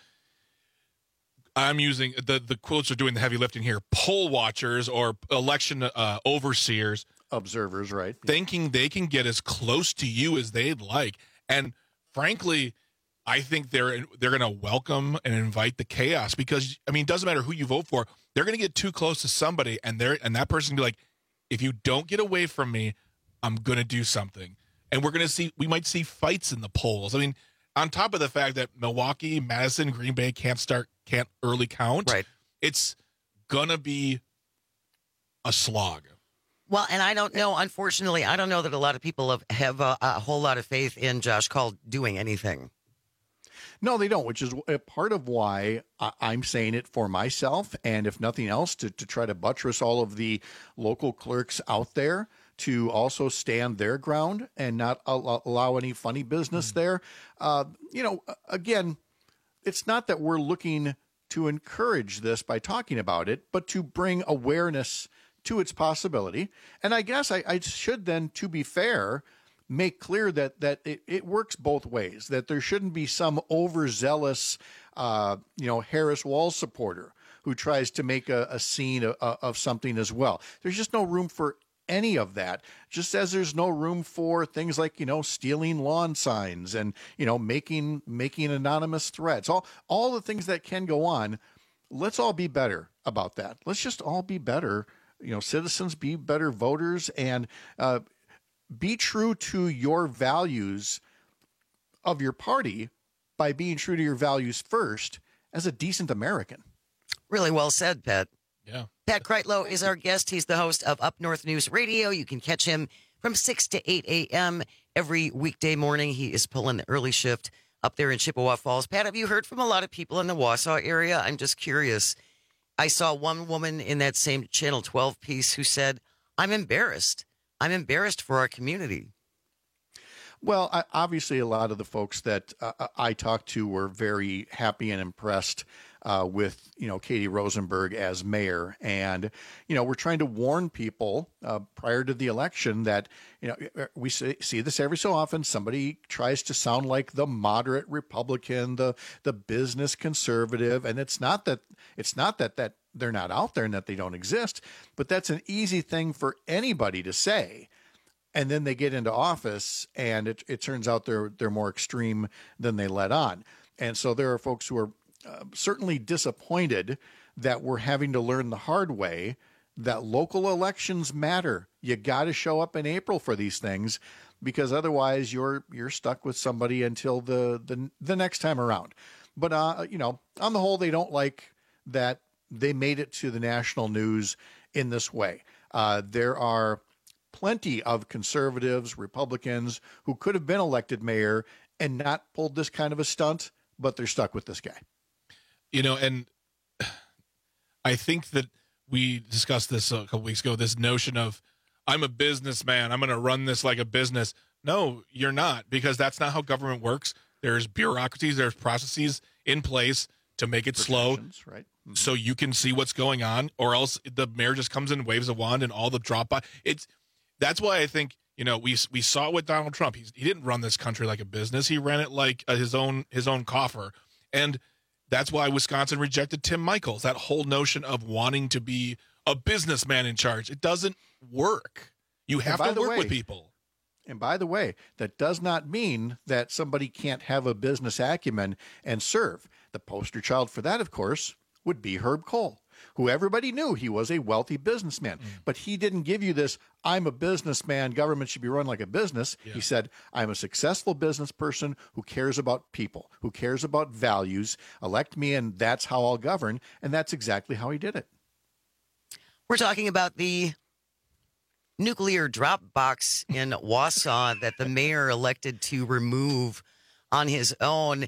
I'm using the, the quotes are doing the heavy lifting here. Poll watchers or election uh, overseers. Observers, right. Thinking they can get as close to you as they'd like. And frankly, I think they're they're going to welcome and invite the chaos because, I mean, it doesn't matter who you vote for. They're going to get too close to somebody, and they're and that person can be like, if you don't get away from me, I'm going to do something. And we're going to see, we might see fights in the polls. I mean, on top of the fact that Milwaukee, Madison, Green Bay can't start, can't early count. Right. It's going to be a slog. Well, and I don't know, unfortunately, I don't know that a lot of people have, have a, a whole lot of faith in Josh Call doing anything. No, they don't, which is a part of why I- I'm saying it for myself. And if nothing else, to, to try to buttress all of the local clerks out there to also stand their ground and not allow, allow any funny business mm-hmm. there. Uh, you know, again, it's not that we're looking to encourage this by talking about it, but to bring awareness to its possibility. And I guess I, I should then, to be fair, make clear that that it, it works both ways, that there shouldn't be some overzealous, uh, you know, Harris Walz supporter who tries to make a, a scene of, of something as well. There's just no room for any of that, just as there's no room for things like, you know, stealing lawn signs and, you know, making making anonymous threats, all all the things that can go on. Let's all be better about that. Let's just all be better, you know, citizens, be better voters, and uh, be true to your values of your party by being true to your values first as a decent American. Really well said, Pat. Yeah. Pat Kreitlow is our guest. He's the host of Up North News Radio. You can catch him from six to eight a.m. every weekday morning. He is pulling the early shift up there in Chippewa Falls. Pat, have you heard from a lot of people in the Wausau area? I'm just curious. I saw one woman in that same Channel twelve piece who said, I'm embarrassed. I'm embarrassed for our community. Well, I, obviously, a lot of the folks that uh, I talked to were very happy and impressed uh, with, you know, Katie Rosenberg as mayor. And, you know, we're trying to warn people uh, prior to the election that, you know, we see, see this every so often. Somebody tries to sound like the moderate Republican, the the business conservative. And it's not that it's not that that they're not out there and that they don't exist, but that's an easy thing for anybody to say. And then they get into office, and it, it turns out they're they're more extreme than they let on. And so there are folks who are uh, certainly disappointed that we're having to learn the hard way that local elections matter. You got to show up in April for these things, because otherwise you're you're stuck with somebody until the the, the next time around. But, uh, you know, on the whole, they don't like that they made it to the national news in this way. Uh, there are plenty of conservatives, Republicans who could have been elected mayor and not pulled this kind of a stunt, but they're stuck with this guy. You know, and I think that we discussed this a couple weeks ago, this notion of I'm a businessman, I'm going to run this like a business. No, you're not, because that's not how government works. There's bureaucracies, there's processes in place to make it slow, right? Mm-hmm. So you can see what's going on, or else the mayor just comes in, waves a wand, and all the drop by. It's that's why I think, you know, we we saw it with Donald Trump. He's, he didn't run this country like a business. He ran it like uh, his own his own coffer, and that's why Wisconsin rejected Tim Michels. That whole notion of wanting to be a businessman in charge, it doesn't work. You have to work way, with people. And by the way, that does not mean that somebody can't have a business acumen and serve. The poster child for that, of course, would be Herb Kohl, who everybody knew he was a wealthy businessman. Mm. But he didn't give you this, I'm a businessman, government should be run like a business. Yeah. He said, I'm a successful business person who cares about people, who cares about values. Elect me, and that's how I'll govern. And that's exactly how he did it. We're talking about the nuclear drop box in Wausau that the mayor elected to remove on his own.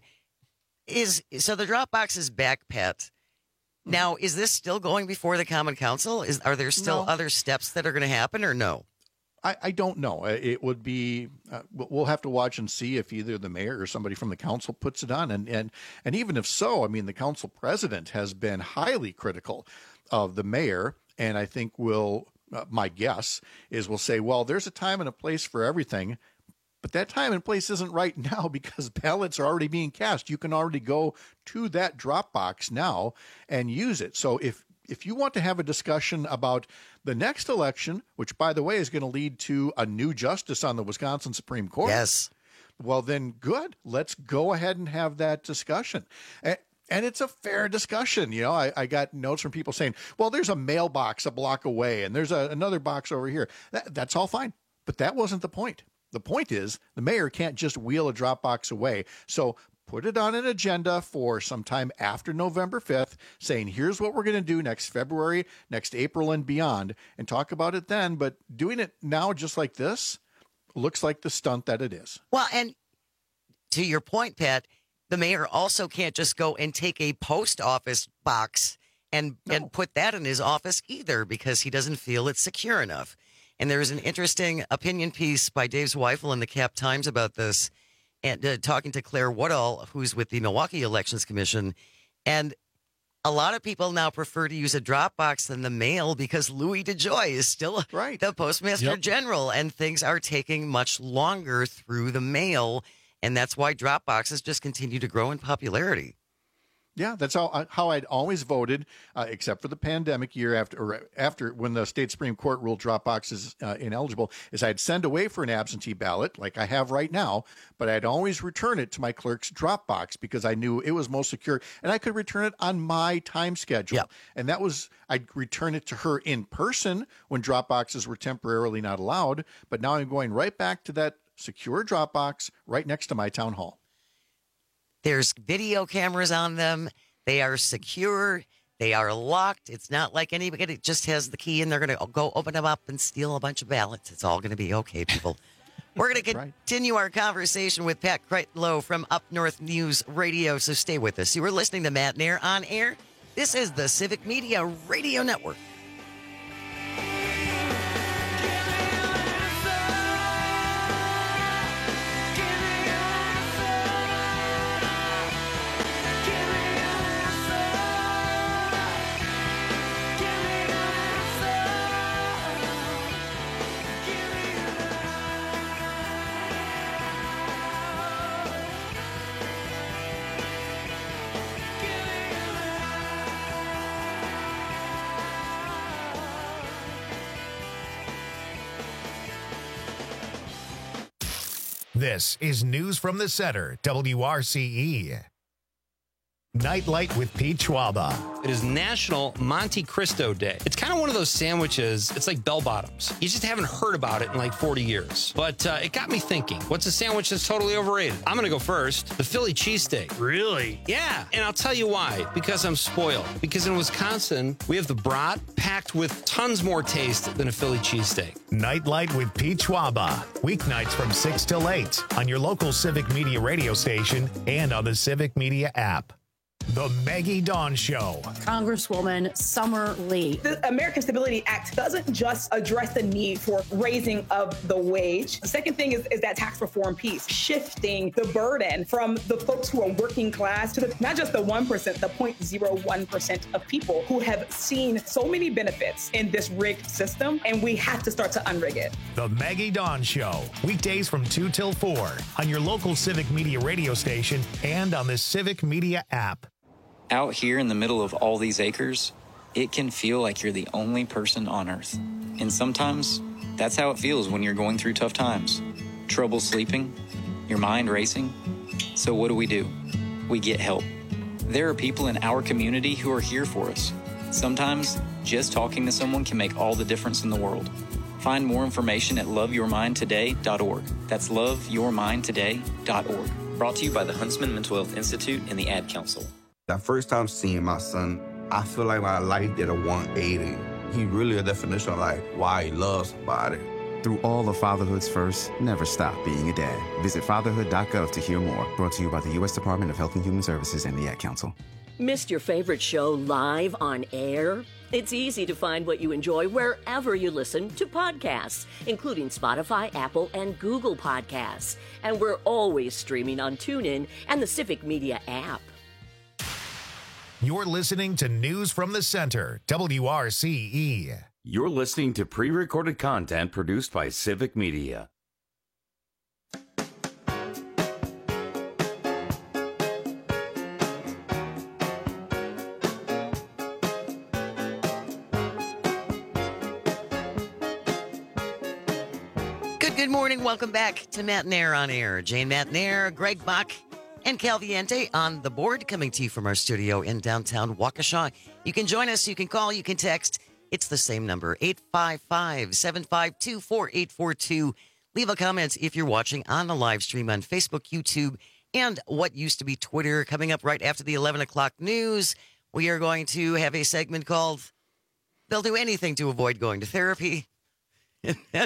Is so the drop box is back, Pat. Now, is this still going before the Common Council? Is are there still no. other steps that are going to happen, or no? I, I don't know. It would be uh, we'll have to watch and see if either the mayor or somebody from the council puts it on, and and and even if so, I mean, the council president has been highly critical of the mayor, and I think will. Uh, my guess is we'll say, well, there's a time and a place for everything, but that time and place isn't right now because ballots are already being cast. You can already go to that drop box now and use it. So if if you want to have a discussion about the next election, which, by the way, is going to lead to a new justice on the Wisconsin Supreme Court. Yes. Well, then good. Let's go ahead and have that discussion. And, And it's a fair discussion. You know, I, I got notes from people saying, well, there's a mailbox a block away and there's a, another box over here. That, that's all fine. But that wasn't the point. The point is the mayor can't just wheel a drop box away. So put it on an agenda for sometime after November fifth, saying, here's what we're going to do next February, next April and beyond, and talk about it then. But doing it now just like this looks like the stunt that it is. Well, and to your point, Pat, the mayor also can't just go and take a post office box and, no. and put that in his office either, because he doesn't feel it's secure enough. And there's an interesting opinion piece by Dave Zweifel in the Cap Times about this, and uh, talking to Claire Woodall, who's with the Milwaukee Elections Commission. And a lot of people now prefer to use a drop box than the mail because Louis DeJoy is still right. the Postmaster yep. General, and things are taking much longer through the mail. And that's why drop boxes just continue to grow in popularity. Yeah, that's how how I'd always voted, uh, except for the pandemic year after or after when the state Supreme Court ruled drop boxes uh, ineligible, is I'd send away for an absentee ballot like I have right now, but I'd always return it to my clerk's drop box because I knew it was most secure and I could return it on my time schedule. Yep. And that was, I'd return it to her in person when drop boxes were temporarily not allowed. But now I'm going right back to that secure drop box right next to my town hall. There's video cameras on them. They are secure. They are locked. It's not like anybody just has the key and they're going to go open them up and steal a bunch of ballots. It's all going to be okay, people. We're going to continue our conversation with Pat Kreitlow from Up North News Radio, so stay with us. You were listening to Matt Nair on air. This is the Civic Media Radio Network. This is News from the Center, W R C E. Nightlight with Pete Schwaba. It is National Monte Cristo Day. It's kind of one of those sandwiches, it's like bell bottoms. You just haven't heard about it in like forty years. But uh, it got me thinking, what's a sandwich that's totally overrated? I'm going to go first. The Philly cheesesteak. Really? Yeah, and I'll tell you why. Because I'm spoiled. Because in Wisconsin, we have the brat packed with tons more taste than a Philly cheesesteak. Nightlight with Pete Schwaba. Weeknights from six till eight on your local Civic Media radio station and on the Civic Media app. The Maggie Dawn Show. Congresswoman Summer Lee. The American Stability Act doesn't just address the need for raising of the wage. The second thing is, is that tax reform piece, shifting the burden from the folks who are working class to the, not just the one percent, the zero point zero one percent of people who have seen so many benefits in this rigged system, and we have to start to unrig it. The Maggie Dawn Show. Weekdays from two till four on your local Civic Media radio station and on the Civic Media app. Out here in the middle of all these acres, it can feel like you're the only person on Earth. And sometimes, that's how it feels when you're going through tough times. Trouble sleeping, your mind racing. So what do we do? We get help. There are people in our community who are here for us. Sometimes, just talking to someone can make all the difference in the world. Find more information at love your mind today dot org. That's love your mind today dot org. Brought to you by the Huntsman Mental Health Institute and the Ad Council. The first time seeing my son, I feel like my life did a one eighty. He really a definition of like why he loves somebody. Through all of fatherhood's first, never stop being a dad. Visit fatherhood dot gov to hear more. Brought to you by the U S Department of Health and Human Services and the Ad Council. Missed your favorite show live on air? It's easy to find what you enjoy wherever you listen to podcasts, including Spotify, Apple, and Google Podcasts. And we're always streaming on TuneIn and the Civic Media app. You're listening to News from the Center, W R C E. You're listening to pre-recorded content produced by Civic Media. Good, good morning. Welcome back to Matt Nair on Air. Jane Matt Nair, Greg Bach, and Calviente on the board, coming to you from our studio in downtown Waukesha. You can join us, you can call, you can text. It's the same number, eight five five, seven five two, four eight four two. Leave a comment if you're watching on the live stream on Facebook, YouTube, and what used to be Twitter. Coming up right after the eleven o'clock news, we are going to have a segment called They'll Do Anything to Avoid Going to Therapy. And then,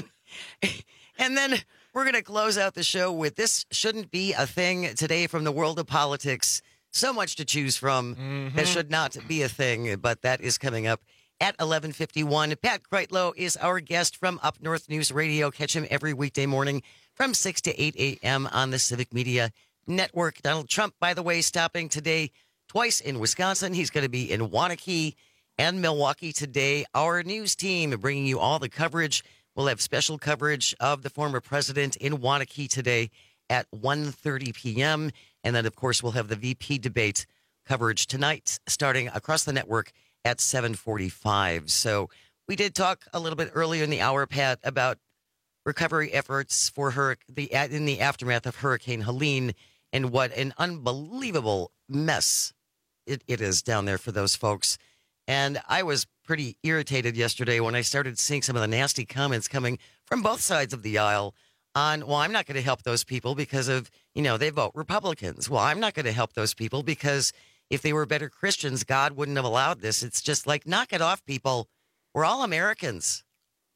and then we're going to close out the show with This Shouldn't Be a Thing today from the world of politics. So much to choose from. Mm-hmm. That should not be a thing, but that is coming up at eleven fifty-one. Pat Kreitlow is our guest from Up North News Radio. Catch him every weekday morning from six to eight a.m. on the Civic Media Network. Donald Trump, by the way, stopping today twice in Wisconsin. He's going to be in Waunakee and Milwaukee today. Our news team bringing you all the coverage. We'll have special coverage of the former president in Waunakee today at one thirty p.m. And then, of course, we'll have the V P debate coverage tonight, starting across the network at seven forty-five. So we did talk a little bit earlier in the hour, Pat, about recovery efforts for her the in the aftermath of Hurricane Helene and what an unbelievable mess it, it is down there for those folks. And I was pretty irritated yesterday when I started seeing some of the nasty comments coming from both sides of the aisle on, well, I'm not going to help those people because of, you know, they vote Republicans. Well, I'm not going to help those people because if they were better Christians, God wouldn't have allowed this. It's just like, knock it off, people. We're all Americans.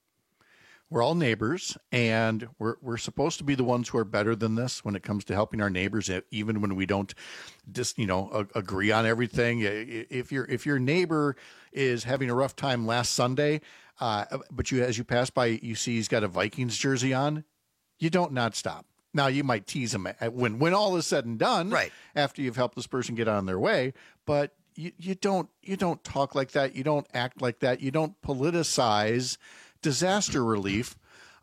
We're all neighbors, and we're we're supposed to be the ones who are better than this when it comes to helping our neighbors, even when we don't just, you know, agree on everything. If your if your neighbor is having a rough time last Sunday, uh, but you as you pass by, you see he's got a Vikings jersey on, you don't not stop. Now, you might tease him when when all is said and done, right, after you've helped this person get on their way, but you, you don't you don't talk like that. You don't act like that. You don't politicize disaster relief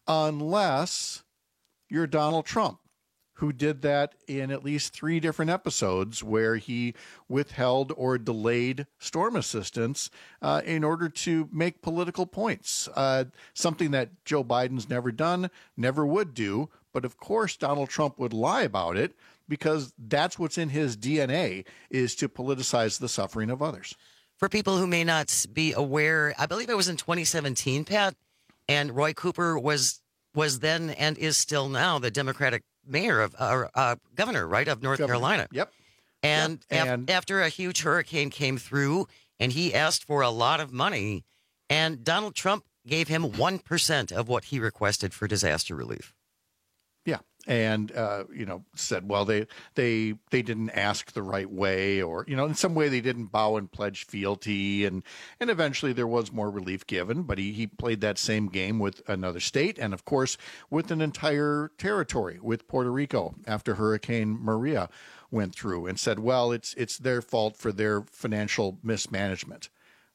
unless you're Donald Trump, who did that in at least three different episodes where he withheld or delayed storm assistance uh, in order to make political points, uh, something that Joe Biden's never done, never would do. But of course, Donald Trump would lie about it because that's what's in his D N A, is to politicize the suffering of others. For people who may not be aware, I believe it was in twenty seventeen, Pat, and Roy Cooper was was then and is still now the Democratic mayor of uh, uh, governor, right, of North Governor. Carolina. Yep. And, Yep. af- And- after a huge hurricane came through, and he asked for a lot of money, and Donald Trump gave him one percent of what he requested for disaster relief. Yeah, and uh, you know, said, well, they they they didn't ask the right way, or you know, in some way they didn't bow and pledge fealty, and and eventually there was more relief given. But he he played that same game with another state, and of course with an entire territory, with Puerto Rico after Hurricane Maria went through, and said, well, it's it's their fault for their financial mismanagement.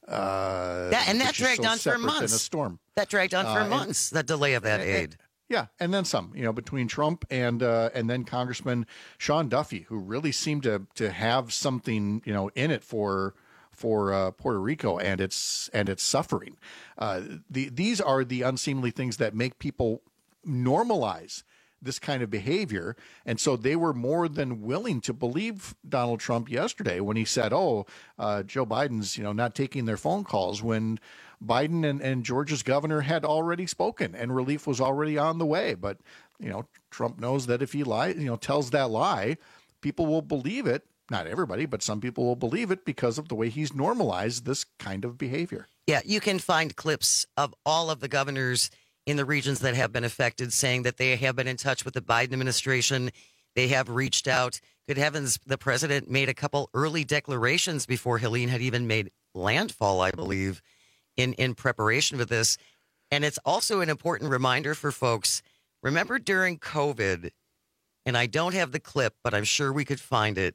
Uh, That, and that which is dragged so on for separate than months. a storm. That dragged on for Uh, and- months. That delay of that and- aid. Yeah, and then some, you know, between Trump and uh, and then Congressman Sean Duffy, who really seemed to to have something, you know, in it for for uh, Puerto Rico and its and its suffering. Uh, the, these are the unseemly things that make people normalize this kind of behavior. And so they were more than willing to believe Donald Trump yesterday when he said, oh, uh, Joe Biden's, you know, not taking their phone calls, when Biden and, and Georgia's governor had already spoken and relief was already on the way. But, you know, Trump knows that if he lies, you know, tells that lie, people will believe it. Not everybody, but some people will believe it because of the way he's normalized this kind of behavior. Yeah, you can find clips of all of the governors in the regions that have been affected saying that they have been in touch with the Biden administration. They have reached out. Good heavens, the president made a couple early declarations before Helene had even made landfall, I believe, in, in preparation for this. And it's also an important reminder for folks. Remember during COVID, and I don't have the clip, but I'm sure we could find it,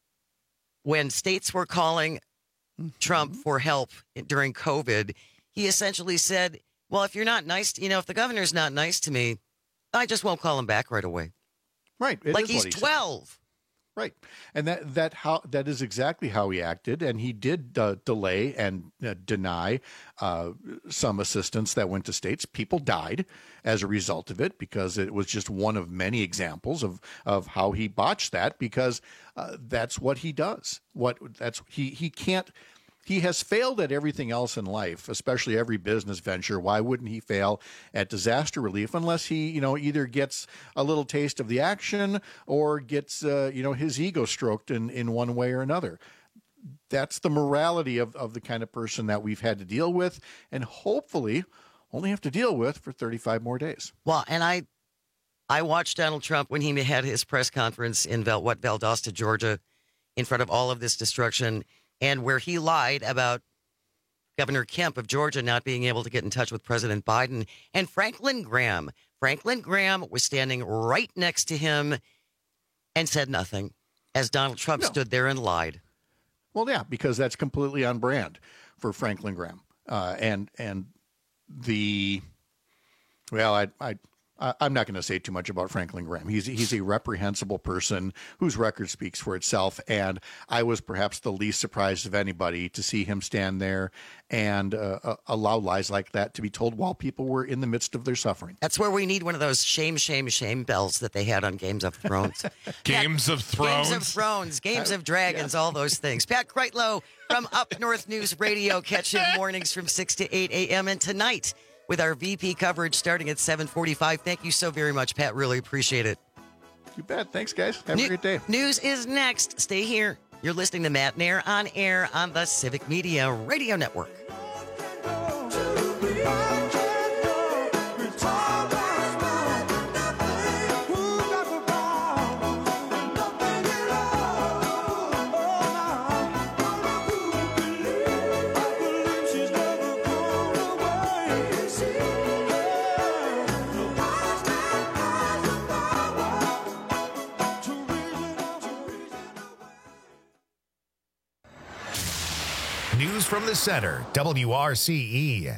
when states were calling Trump for help during COVID, he essentially said, well, if you're not nice, to, you know, if the governor's not nice to me, I just won't call him back right away. Right. It like is he's what he said. twelve. Right. And that that how that is exactly how he acted. And he did uh, delay and uh, deny uh, some assistance that went to states. People died as a result of it, because it was just one of many examples of of how he botched that, because uh, that's what he does. What that's he he can't. He has failed at everything else in life, especially every business venture. Why wouldn't he fail at disaster relief unless he, you know, either gets a little taste of the action or gets, uh, you know, his ego stroked in, in one way or another? That's the morality of, of the kind of person that we've had to deal with, and hopefully only have to deal with for thirty-five more days. Well, and I I watched Donald Trump when he had his press conference in Val, what, Valdosta, Georgia, in front of all of this destruction, and where he lied about Governor Kemp of Georgia not being able to get in touch with President Biden. And Franklin Graham, Franklin Graham was standing right next to him and said nothing as Donald Trump No. stood there and lied. Well, yeah, because that's completely on brand for Franklin Graham. Uh, and and the, well, I, I, I- I'm not going to say too much about Franklin Graham. He's he's a reprehensible person whose record speaks for itself. And I was perhaps the least surprised of anybody to see him stand there and uh, uh, allow lies like that to be told while people were in the midst of their suffering. That's where we need one of those shame, shame, shame bells that they had on Games of Thrones. Games of Thrones. Games of Thrones, Games of Dragons, all those things. Pat Kreitlow from Up North News Radio. Catch him mornings from six to eight a.m. And tonight with our V P coverage starting at seven forty-five. Thank you so very much, Pat. Really appreciate it. You bet. Thanks, guys. Have New- a great day. News is next. Stay here. You're listening to Matt Nair on air on the Civic Media Radio Network. News from the center, W R C E.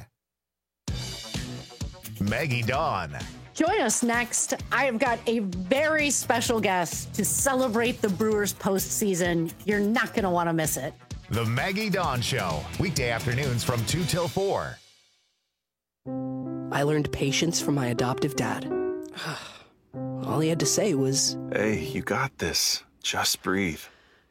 Maggie Dawn. Join us next. I have got a very special guest to celebrate the Brewers postseason. You're not going to want to miss it. The Maggie Dawn Show, weekday afternoons from two till four. I learned patience from my adoptive dad. All he had to say was, "Hey, you got this. Just breathe."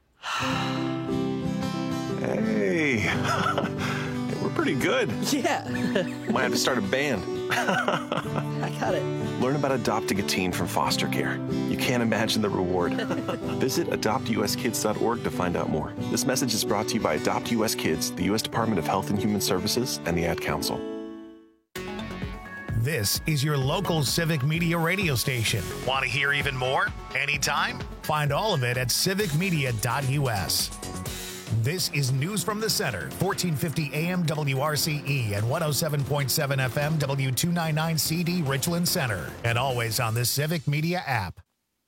Hey, we're pretty good. Yeah. Might have to start a band. I got it. Learn about adopting a teen from foster care. You can't imagine the reward. Visit adopt u s kids dot org to find out more. This message is brought to you by Adopt U S Kids, the U S Department of Health and Human Services, and the Ad Council. This is your local Civic Media radio station. Want to hear even more? Anytime? Find all of it at civic media dot u s. This is News from the Center, fourteen fifty A M W R C E and one oh seven point seven F M W two ninety-nine C D Richland Center, and always on the Civic Media app.